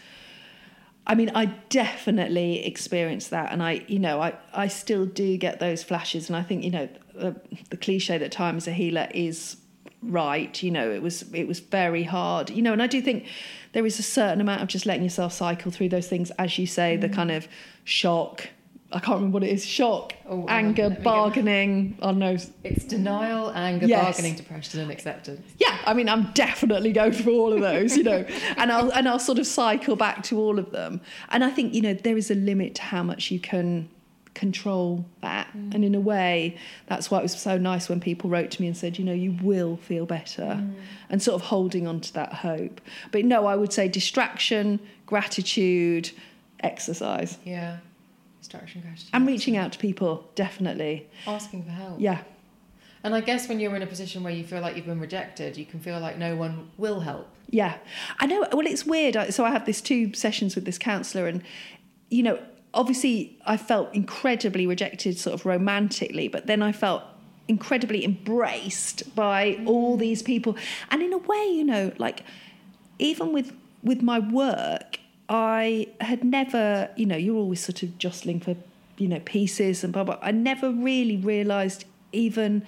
B: I mean, I definitely experienced that, and I still do get those flashes, and I think, you know, the cliche that time is a healer is right. You know, it was very hard, you know, and I do think there is a certain amount of just letting yourself cycle through those things, as you say, the kind of shock. I can't remember what it is. Shock, anger, bargaining. Oh no,
A: it's denial, anger, bargaining, depression, and acceptance.
B: Yeah, I mean, I'm definitely going through all of those, you know, and I'll sort of cycle back to all of them. And I think, you know, there is a limit to how much you can control that. And in a way, that's why it was so nice when people wrote to me and said, you know, you will feel better, and sort of holding on to that hope. But no, I would say distraction, gratitude, exercise.
A: Yeah. Distraction, gratitude.
B: And reaching out to people, definitely.
A: Asking for help.
B: Yeah.
A: And I guess when you're in a position where you feel like you've been rejected, you can feel like no one will help.
B: Yeah. I know. Well, it's weird. So I had these 2 sessions with this counsellor, and, you know, obviously I felt incredibly rejected sort of romantically, but then I felt incredibly embraced by all these people. And in a way, you know, like, even with my work, I had never, you know, you're always sort of jostling for, you know, pieces and blah, blah. I never really realised even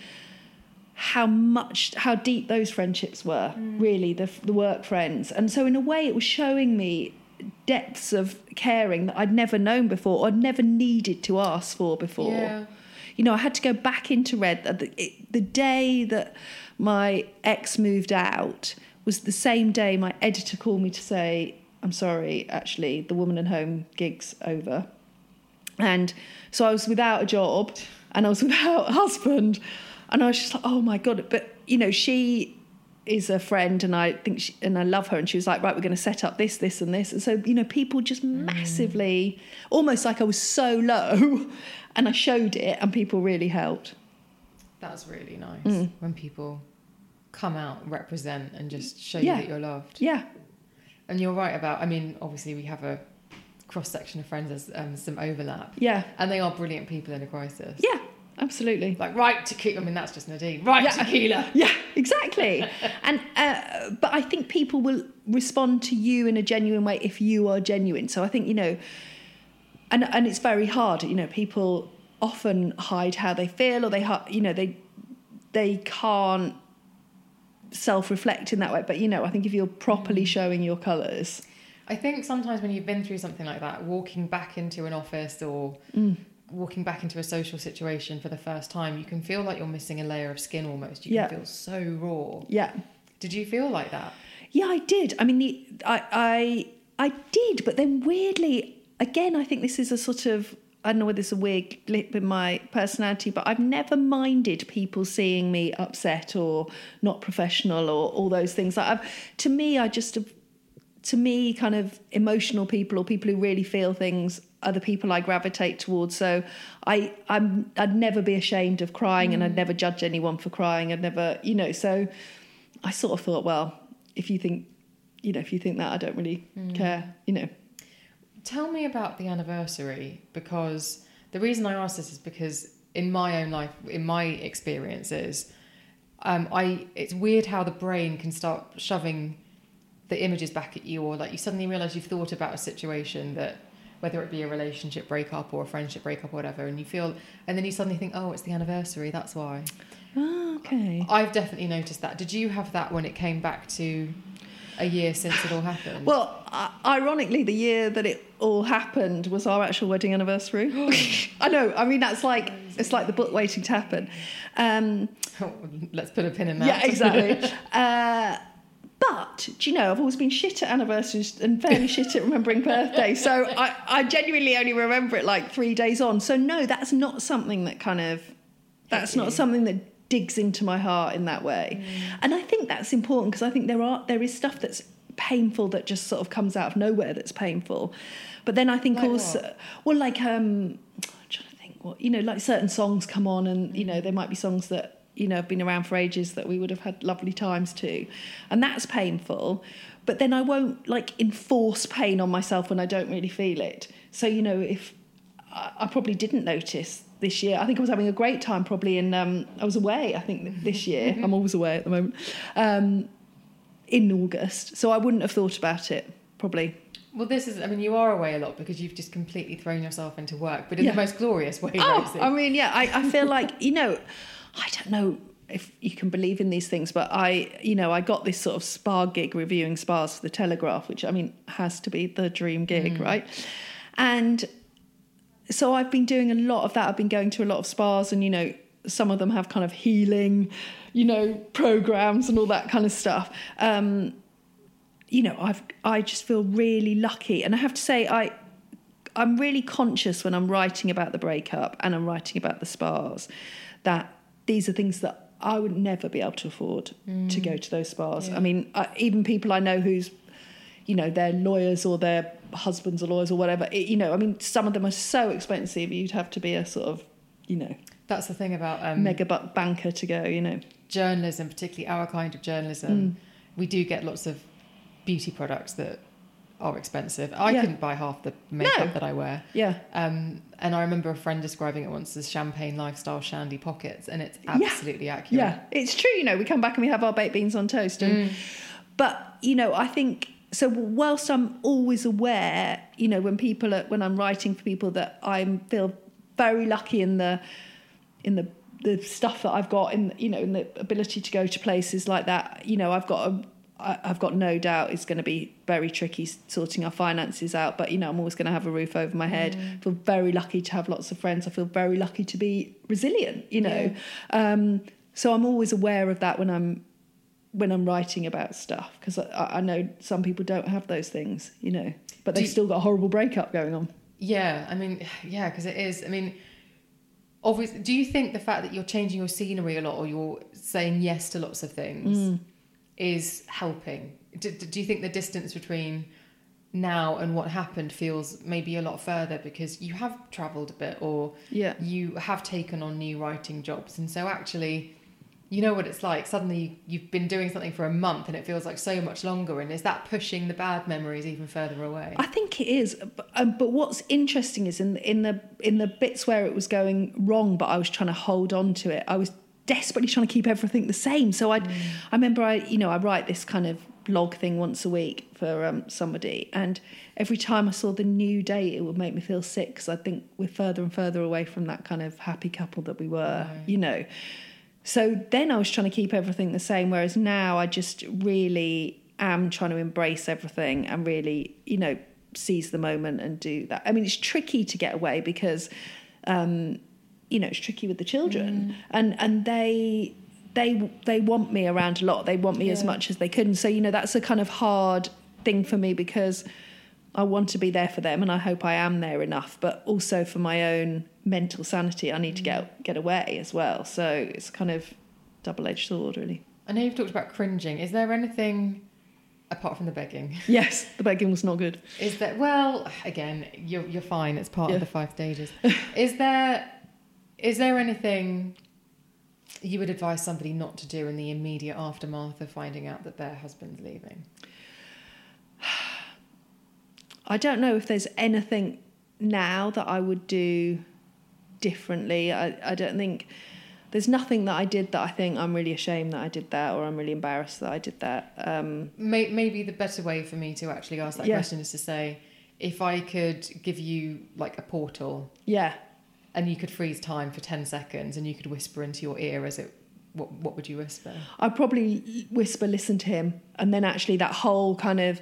B: how deep those friendships were, really, the work friends. And so in a way it was showing me depths of caring that I'd never known before, or I'd never needed to ask for before. Yeah. You know, I had to go back into Red. The day that my ex moved out was the same day my editor called me to say, I'm sorry, actually, the Woman and Home gig's over. And so I was without a job, and I was without a husband, and I was just like, oh my God. But, you know, she is a friend, and I think and I love her, and she was like, right, we're going to set up this, this and this. And so, you know, people just massively, almost like I was so low, and I showed it, and people really helped.
A: That's really nice when people come out, represent, and just show you that you're loved.
B: Yeah.
A: And you're right about, I mean, obviously we have a cross-section of friends, there's some overlap.
B: Yeah.
A: And they are brilliant people in a crisis.
B: Yeah, absolutely.
A: Like, right, tequila, I mean, that's just Nadine. Right, tequila.
B: Yeah, exactly. And but I think people will respond to you in a genuine way if you are genuine. So I think, you know, and it's very hard, you know, people often hide how they feel, or they can't self-reflect in that way. But, you know, I think if you're properly showing your colours.
A: I think sometimes when you've been through something like that, walking back into an office or walking back into a social situation for the first time, you can feel like you're missing a layer of skin almost. You can feel so raw.
B: Yeah.
A: Did you feel like that?
B: Yeah, I did. I mean, I did, but then weirdly, again, I think this is a sort of, I don't know whether it's a weird blip in my personality, but I've never minded people seeing me upset or not professional or all those things. Like to me, kind of emotional people or people who really feel things are the people I gravitate towards. So I'd never be ashamed of crying, and I'd never judge anyone for crying. I'd never, so I sort of thought, well, if you think that, I don't really care,
A: Tell me about the anniversary, because the reason I ask this is because in my own life, in my experiences, it's weird how the brain can start shoving the images back at you, or like you suddenly realise you've thought about a situation that, whether it be a relationship breakup or a friendship breakup or whatever, and then you suddenly think, oh, it's the anniversary, that's why.
B: Oh, okay.
A: I've definitely noticed that. Did you have that when it came back to a year since it all happened?
B: Well, ironically, the year that it all happened was our actual wedding anniversary. I know. I mean, it's like the book waiting to happen.
A: Let's put a pin in that.
B: Yeah, exactly. But, do you know, I've always been shit at anniversaries and fairly shit at remembering birthdays. So I genuinely only remember it like 3 days on. So no, that's not something that not something that digs into my heart in that way. And I think that's important, because I think there is stuff that's painful that just sort of comes out of nowhere that's painful. But then I think
A: like
B: also,
A: what?
B: well, like, I'm trying to think what, like certain songs come on and, there might be songs that, have been around for ages that we would have had lovely times to. And that's painful. But then I won't enforce pain on myself when I don't really feel it. So, if I probably didn't notice this year, I think I was having a great time probably I was away, I think, this year. I'm always away at the moment, in August. So I wouldn't have thought about it, probably.
A: Well, you are away a lot because you've just completely thrown yourself into work, but in the most glorious way, Rosie.
B: I mean, yeah, I feel like, I don't know if you can believe in these things, but I got this sort of spa gig reviewing spas for the Telegraph, which, has to be the dream gig, right? And so I've been doing a lot of that. I've been going to a lot of spas, and, some of them have kind of healing, programs and all that kind of stuff. I just feel really lucky. And I have to say, I'm really conscious when I'm writing about the breakup and I'm writing about the spas that these are things that I would never be able to afford to go to those spas. Yeah. I mean, even people I know who's, they're lawyers or their husbands are lawyers or whatever, some of them are so expensive, you'd have to be a sort of,
A: That's the thing about
B: mega banker to go,
A: Journalism, particularly our kind of journalism, we do get lots of beauty products that are expensive. I couldn't buy half the makeup that I wear.
B: Yeah.
A: And I remember a friend describing it once as champagne lifestyle shandy pockets, and it's absolutely accurate.
B: Yeah, it's true. We come back and we have our baked beans on toast. But, I think, so whilst I'm always aware, when I'm writing for people, that I feel very lucky in the stuff that I've got, in the ability to go to places like that, I've got no doubt it's going to be very tricky sorting our finances out, but I'm always going to have a roof over my head. I feel very lucky to have lots of friends. I feel very lucky to be resilient, so I'm always aware of that when I'm writing about stuff, because I know some people don't have those things, but they've still got a horrible breakup going on.
A: Because it is, obviously, do you think the fact that you're changing your scenery a lot, or you're saying yes to lots of things, is helping? Do you think the distance between now and what happened feels maybe a lot further because you have travelled a bit, or you have taken on new writing jobs, and so actually you know what it's like, suddenly you've been doing something for a month and it feels like so much longer, and is that pushing the bad memories even further away?
B: I think it is, but what's interesting is in the bits where it was going wrong but I was trying to hold on to it, I was desperately trying to keep everything the same. So I remember I write this kind of blog thing once a week for somebody, and every time I saw the new date it would make me feel sick, because I think we're further and further away from that kind of happy couple that we were, So then I was trying to keep everything the same, whereas now I just really am trying to embrace everything and really, seize the moment and do that. I mean, it's tricky to get away because it's tricky with the children, and they want me around a lot. They want me as much as they could, and so that's a kind of hard thing for me, because I want to be there for them, and I hope I am there enough. But also for my own mental sanity, I need to get away as well. So it's kind of double-edged sword, really.
A: I know you've talked about cringing. Is there anything apart from the begging?
B: Yes, the begging was not good.
A: Is that, well, again, you're fine. It's part of the 5 stages. Is there anything you would advise somebody not to do in the immediate aftermath of finding out that their husband's leaving?
B: I don't know if there's anything now that I would do differently. I don't think there's nothing that I did that I think I'm really ashamed that I did that, or I'm really embarrassed that I did that.
A: Maybe the better way for me to actually ask that question is to say, if I could give you like a portal, and you could freeze time for 10 seconds and you could whisper into your ear what would you whisper? I'd
B: probably whisper, listen to him. And then actually that whole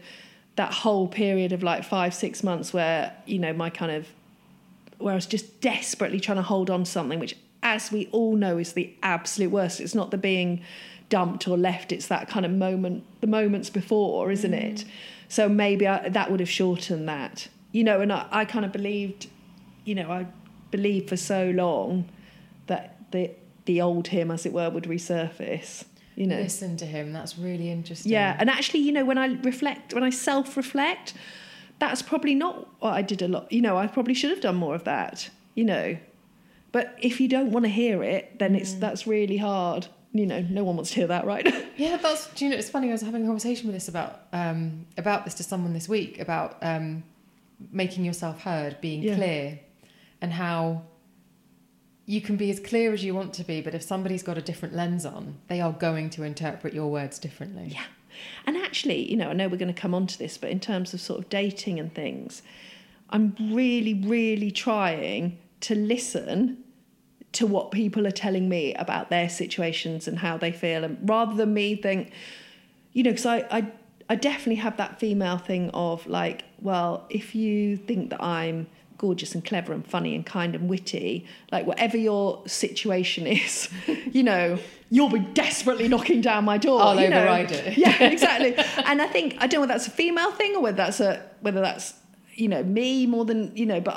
B: period of like 5-6 months where, you know, where I was just desperately trying to hold on to something, which, as we all know, is the absolute worst. It's not the being dumped or left, it's that kind of moment, the moments before, isn't it? So maybe that would have shortened that, you know. And I kind of believed, you know, I believed for so long that the old him, as it were, would resurface. You know,
A: listen to him. That's really interesting.
B: Yeah, and actually, you know, when I self-reflect, that's probably not what I did a lot. You know, I probably should have done more of that. You know, but if you don't want to hear it, then that's really hard. You know, no one wants to hear that, right?
A: Yeah, do you know? It's funny. I was having a conversation with this about this to someone this week about making yourself heard, being clear, and how you can be as clear as you want to be, but if somebody's got a different lens on, they are going to interpret your words differently.
B: Yeah. And actually, you know, I know we're going to come on to this, but in terms of sort of dating and things, I'm really, really trying to listen to what people are telling me about their situations and how they feel, and rather than me think, you know, because I definitely have that female thing of like, well, if you think that I'm gorgeous and clever and funny and kind and witty, like whatever your situation is, you know, you'll be desperately knocking down my door.
A: I'll override it.
B: Yeah, exactly. And I think, I don't know whether that's a female thing or whether that's you know, me more than, you know, but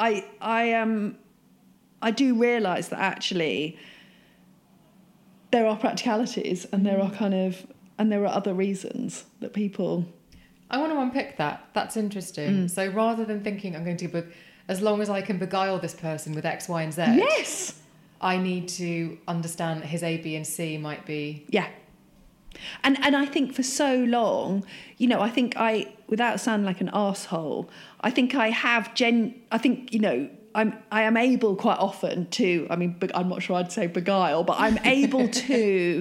B: I do realise that actually there are practicalities and there are other reasons that people.
A: I want to unpick that. That's interesting. So rather than thinking I'm going to as long as I can beguile this person with X, Y, and Z.
B: Yes.
A: I need to understand that his A, B, and C might be.
B: Yeah. And I think for so long, you know, I think without sounding like an arsehole, I think I think, you know, I am able quite often to, I mean, I'm not sure I'd say beguile, but I'm able to,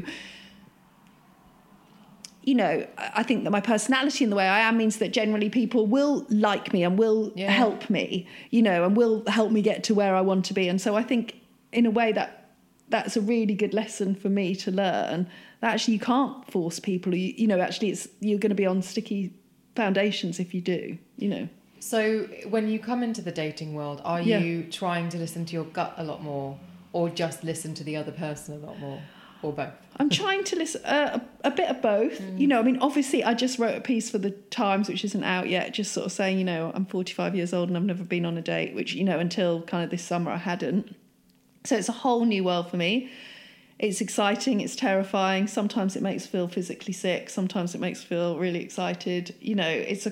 B: you know, I think that my personality and the way I am means that generally people will like me and will help me, you know, and will help me get to where I want to be. And so I think in a way that's a really good lesson for me to learn, that actually you can't force people, you know, actually you're going to be on sticky foundations if you do, you know.
A: So when you come into the dating world, are you trying to listen to your gut a lot more, or just listen to the other person a lot more? Or both?
B: I'm trying to listen a bit of both. You know, I mean, obviously I just wrote a piece for the Times, which isn't out yet, just sort of saying, you know, I'm 45 years old and I've never been on a date, which, you know, until kind of this summer I hadn't. So it's a whole new world for me. It's exciting, it's terrifying. Sometimes it makes me feel physically sick. Sometimes it makes me feel really excited. You know, it's a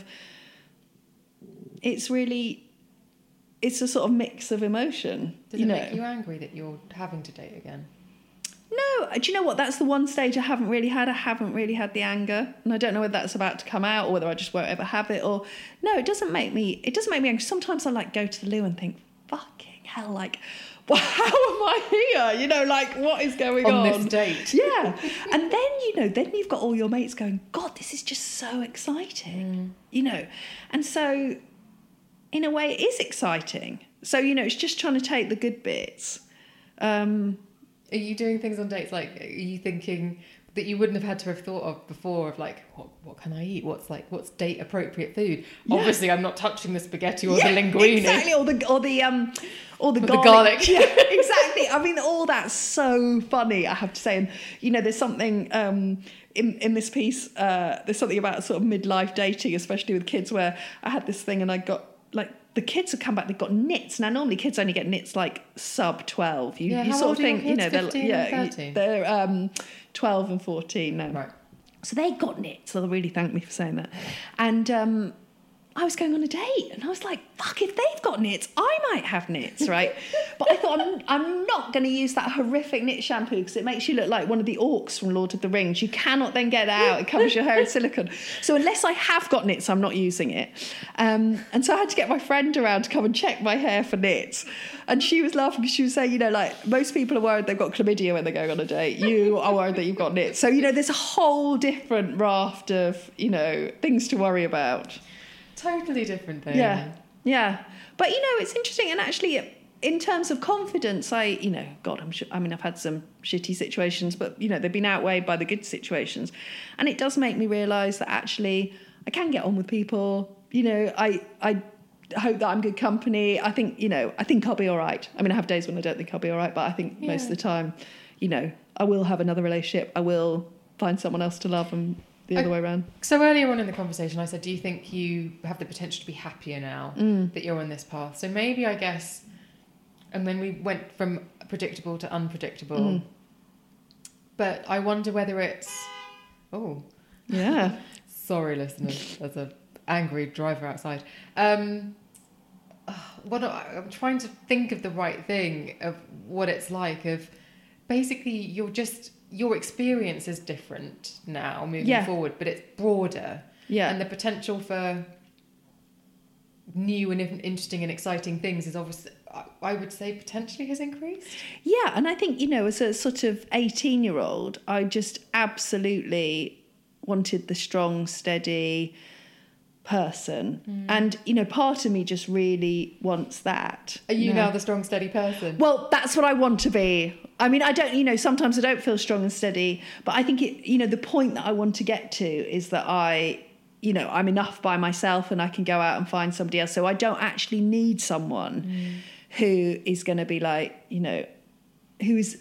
B: sort of mix of emotion.
A: Does it make you angry that you're having to date again?
B: No, do you know what? That's the one stage I haven't really had. I haven't really had the anger, and I don't know whether that's about to come out or whether I just won't ever have it. Or no, it doesn't make me angry. Sometimes I like go to the loo and think, fucking hell, like, well, how am I here? You know, like, what is going on
A: this date?
B: Yeah, and then, you know, then you've got all your mates going, God, this is just so exciting, you know, and so in a way it is exciting. So, you know, it's just trying to take the good bits.
A: Are you doing things on dates, like, are you thinking that you wouldn't have had to have thought of before, of like, what can I eat? What's date appropriate food? Yeah. Obviously, I'm not touching the spaghetti or the linguine.
B: Exactly, or the garlic.
A: Yeah,
B: exactly. exactly. I mean, all that's so funny, I have to say. And, you know, there's something in this piece, there's something about sort of midlife dating, especially with kids, where I had this thing and I got, like, the kids have come back, they've got knits. Now, normally kids only get knits like sub 12. You sort of think, you know, they're 12 and 14 now.
A: Right.
B: So they got knits, so they really thanked me for saying that. And I was going on a date and I was like, fuck, if they've got knits, I might have knits, right? But I thought, I'm not going to use that horrific knit shampoo because it makes you look like one of the orcs from Lord of the Rings. You cannot then get it out. It covers your hair in silicone. So unless I have got knits, I'm not using it. And so I had to get my friend around to come and check my hair for knits. And she was laughing because she was saying, you know, like, most people are worried they've got chlamydia when they're going on a date. You are worried that you've got knits. So, you know, there's a whole different raft of, you know, things to worry about.
A: Totally different thing.
B: Yeah. But, you know, it's interesting. And actually, in terms of confidence, I've had some shitty situations, but, you know, they've been outweighed by the good situations. And it does make me realise that actually I can get on with people. You know, I hope that I'm good company. I think I'll be all right. I mean, I have days when I don't think I'll be all right, but I think most of the time, you know, I will have another relationship. I will find someone else to love and the other way around. So
A: earlier on in the conversation, I said, do you think you have the potential to be happier now that you're on this path? So maybe, I guess, and then we went from predictable to unpredictable. But I wonder whether it's... Oh.
B: Yeah.
A: Sorry, listeners. There's an angry driver outside. I'm trying to think of the right thing, of what it's like, of basically your experience is different now moving forward, but it's broader. Yeah. And the potential for new and interesting and exciting things is obviously, I would say, potentially has increased.
B: Yeah. And I think, you know, as a sort of 18-year-old, I just absolutely wanted the strong, steady person. And, you know, part of me just really wants that.
A: Are you now the strong, steady person?
B: Well, that's what I want to be. I mean, I don't, you know, sometimes I don't feel strong and steady, but I think the point that I want to get to is that I'm enough by myself and I can go out and find somebody else. So I don't actually need someone who is going to be like, you know, who's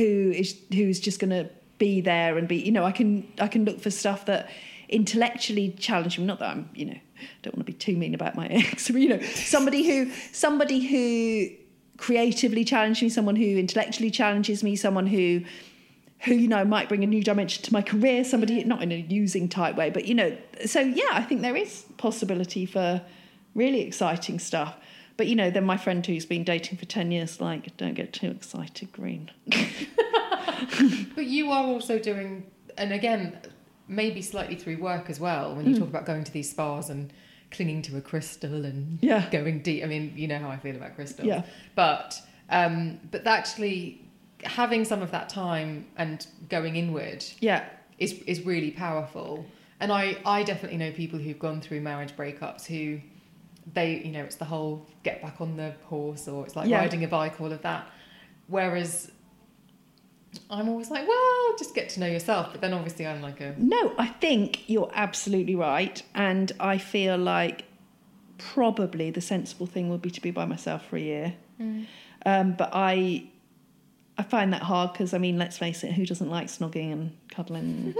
B: just going to be there and be, you know, I can look for stuff that intellectually challenge me. Not that I'm, you know, don't want to be too mean about my ex, but, you know, somebody who creatively challenges me, someone who intellectually challenges me, someone who you know might bring a new dimension to my career, somebody not in a using type way, but, you know, so yeah, I think there is possibility for really exciting stuff. But, you know, then my friend who's been dating for 10 years, like, don't get too excited, Green.
A: But you are also doing, and again, maybe slightly through work as well, when you talk about going to these spas and clinging to a crystal and going deep. I mean, you know how I feel about crystals. Yeah. But actually having some of that time and going inward is really powerful. And I definitely know people who've gone through marriage breakups who they, you know, it's the whole get back on the horse, or it's like riding a bike, all of that. Whereas I'm always like, well, just get to know yourself. But then obviously I'm like No,
B: I think you're absolutely right. And I feel like probably the sensible thing would be to be by myself for a year. But I find that hard because, I mean, let's face it, who doesn't like snogging and cuddling?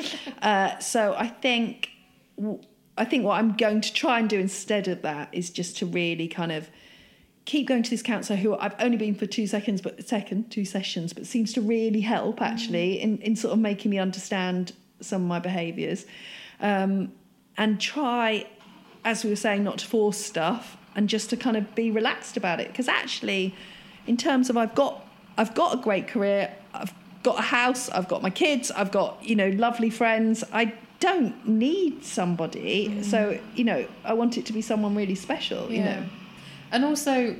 B: So I think what I'm going to try and do instead of that is just to really kind of keep going to this counsellor who I've only been for 2 sessions, but seems to really help actually in sort of making me understand some of my behaviours, and try, as we were saying, not to force stuff and just to kind of be relaxed about it. Because actually, in terms of I've got a great career, I've got a house, I've got my kids, I've got, you know, lovely friends. I don't need somebody, so, you know, I want it to be someone really special, you know.
A: And also,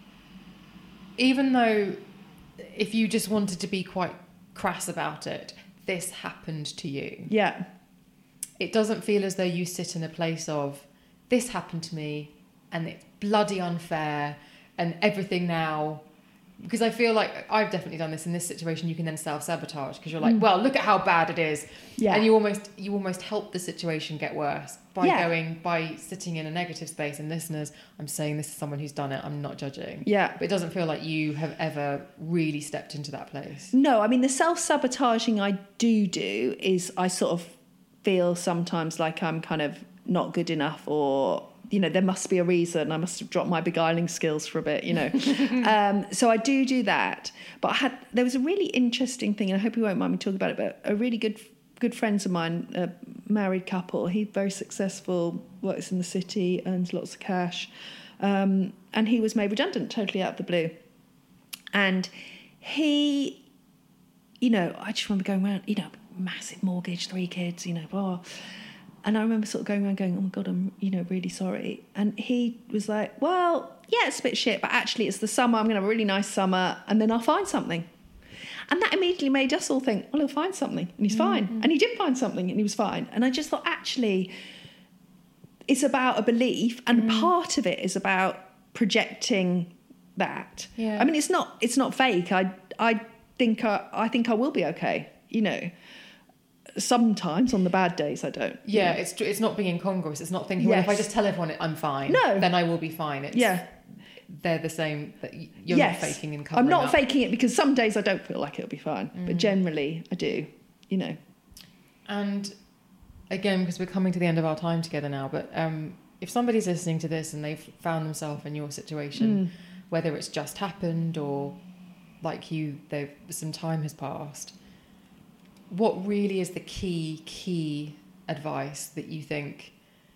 A: even though if you just wanted to be quite crass about it, this happened to you.
B: Yeah.
A: It doesn't feel as though you sit in a place of, this happened to me and it's bloody unfair and everything now because I feel like I've definitely done this in this situation. You can then self-sabotage because you're like, well, look at how bad it is.
B: Yeah.
A: And you almost help the situation get worse by sitting in a negative space. And listeners, I'm saying this is someone who's done it. I'm not judging.
B: Yeah.
A: But it doesn't feel like you have ever really stepped into that place.
B: No, I mean, the self-sabotaging I do is I sort of feel sometimes like I'm kind of not good enough, or there must be a reason. I must have dropped my beguiling skills for a bit, So I do that. But there was a really interesting thing, and I hope you won't mind me talking about it, but a really good friends of mine, a married couple, he's very successful, works in the city, earns lots of cash, and he was made redundant totally out of the blue. And he, I just remember going around, massive mortgage, 3 kids, blah. And I remember sort of going around going, oh my God, I'm, really sorry. And he was like, well, yeah, it's a bit shit, but actually it's the summer. I'm going to have a really nice summer and then I'll find something. And that immediately made us all think, well, he'll find something and he's fine. And he did find something and he was fine. And I just thought, actually, it's about a belief, and part of it is about projecting that.
A: Yeah.
B: I mean, it's not fake. I think I will be okay, Sometimes on the bad days I don't.
A: Yeah, it's not being incongruous. It's not thinking, well, if I just tell everyone I'm fine, then I will be fine. They're the same, that you're not faking and covering
B: I'm not
A: up.
B: faking it, because some days I don't feel like it'll be fine, but generally I do,
A: And again, because we're coming to the end of our time together now, but if somebody's listening to this and they've found themselves in your situation, whether it's just happened or like you, some time has passed, what really is the key advice that you think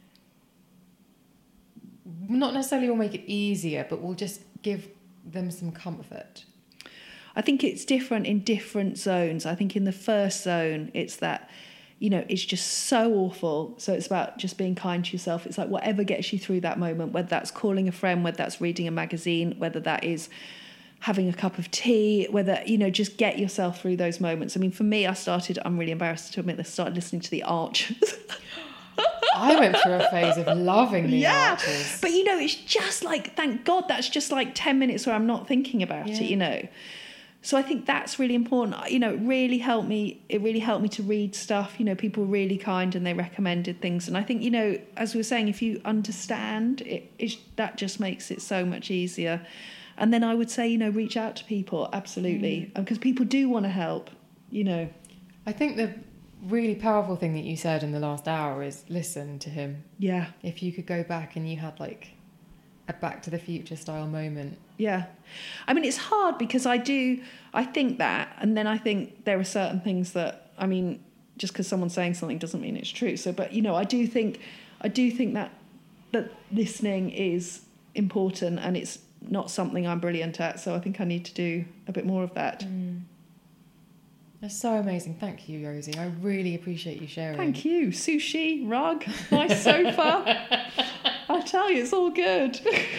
A: not necessarily will make it easier, but will just give them some comfort?
B: I think it's different in different zones. I think in the first zone, it's that, it's just so awful. So it's about just being kind to yourself. It's like whatever gets you through that moment, whether that's calling a friend, whether that's reading a magazine, whether that is having a cup of tea, whether, just get yourself through those moments. I mean, for me, I'm really embarrassed to admit this, started listening to the Archers.
A: I went through a phase of loving the Archers.
B: But, it's just like, thank God, that's just like 10 minutes where I'm not thinking about it, So I think that's really important. It really helped me. It really helped me to read stuff. People were really kind and they recommended things. And I think, as we were saying, if you understand, that just makes it so much easier. And then I would say, reach out to people, absolutely, because people do want to help,
A: I think the really powerful thing that you said in the last hour is listen to him.
B: Yeah.
A: If you could go back and you had like a Back to the Future style moment.
B: Yeah. I mean, it's hard because I think that, and then I think there are certain things that, I mean, just because someone's saying something doesn't mean it's true. So, but, I do think that listening is important, and it's not something I'm brilliant at, so I think I need to do a bit more of that.
A: That's so amazing. Thank you, Rosie. I really appreciate you sharing.
B: Thank you. Sushi, rug, nice sofa. I tell you, it's all good.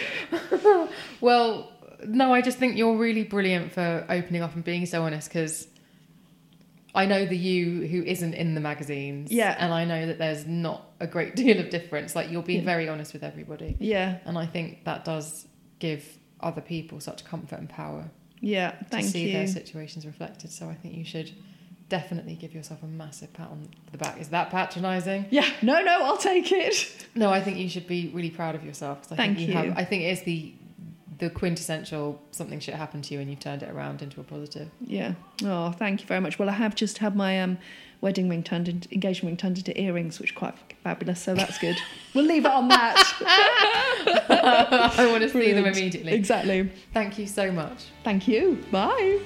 A: Well, no, I just think you're really brilliant for opening up and being so honest, because I know the you who isn't in the magazines.
B: Yeah.
A: And I know that there's not a great deal of difference. Like, you're being very honest with everybody.
B: Yeah.
A: And I think that does give other people such comfort and power.
B: Yeah, thank you.
A: To see their situations reflected. So I think you should definitely give yourself a massive pat on the back. Is that patronising?
B: Yeah, no, I'll take it.
A: No, I think you should be really proud of yourself. Cause I think you have, I think it is the quintessential something shit happened to you and you've turned it around into a positive.
B: Yeah. Oh, thank you very much. Well, I have just had my engagement ring turned into earrings, which are quite fabulous, so that's good. We'll leave it on that.
A: I want to see them immediately.
B: Exactly.
A: Thank you so much.
B: Thank you. Bye.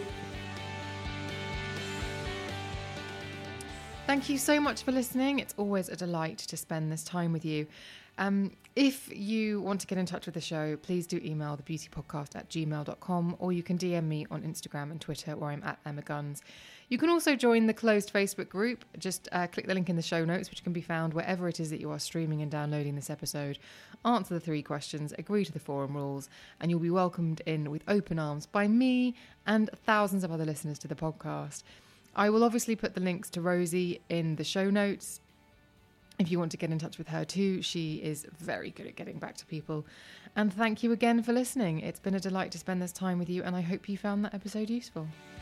A: Thank you so much for listening. It's always a delight to spend this time with you. If you want to get in touch with the show, please do email thebeautypodcast@gmail.com, or you can DM me on Instagram and Twitter, where I'm @EmmaGuns. You can also join the closed Facebook group. Just click the link in the show notes, which can be found wherever it is that you are streaming and downloading this episode. Answer the 3 questions, agree to the forum rules, and you'll be welcomed in with open arms by me and thousands of other listeners to the podcast. I will obviously put the links to Rosie in the show notes. if you want to get in touch with her too. She is very good at getting back to people. And thank you again for listening. It's been a delight to spend this time with you, and I hope you found that episode useful.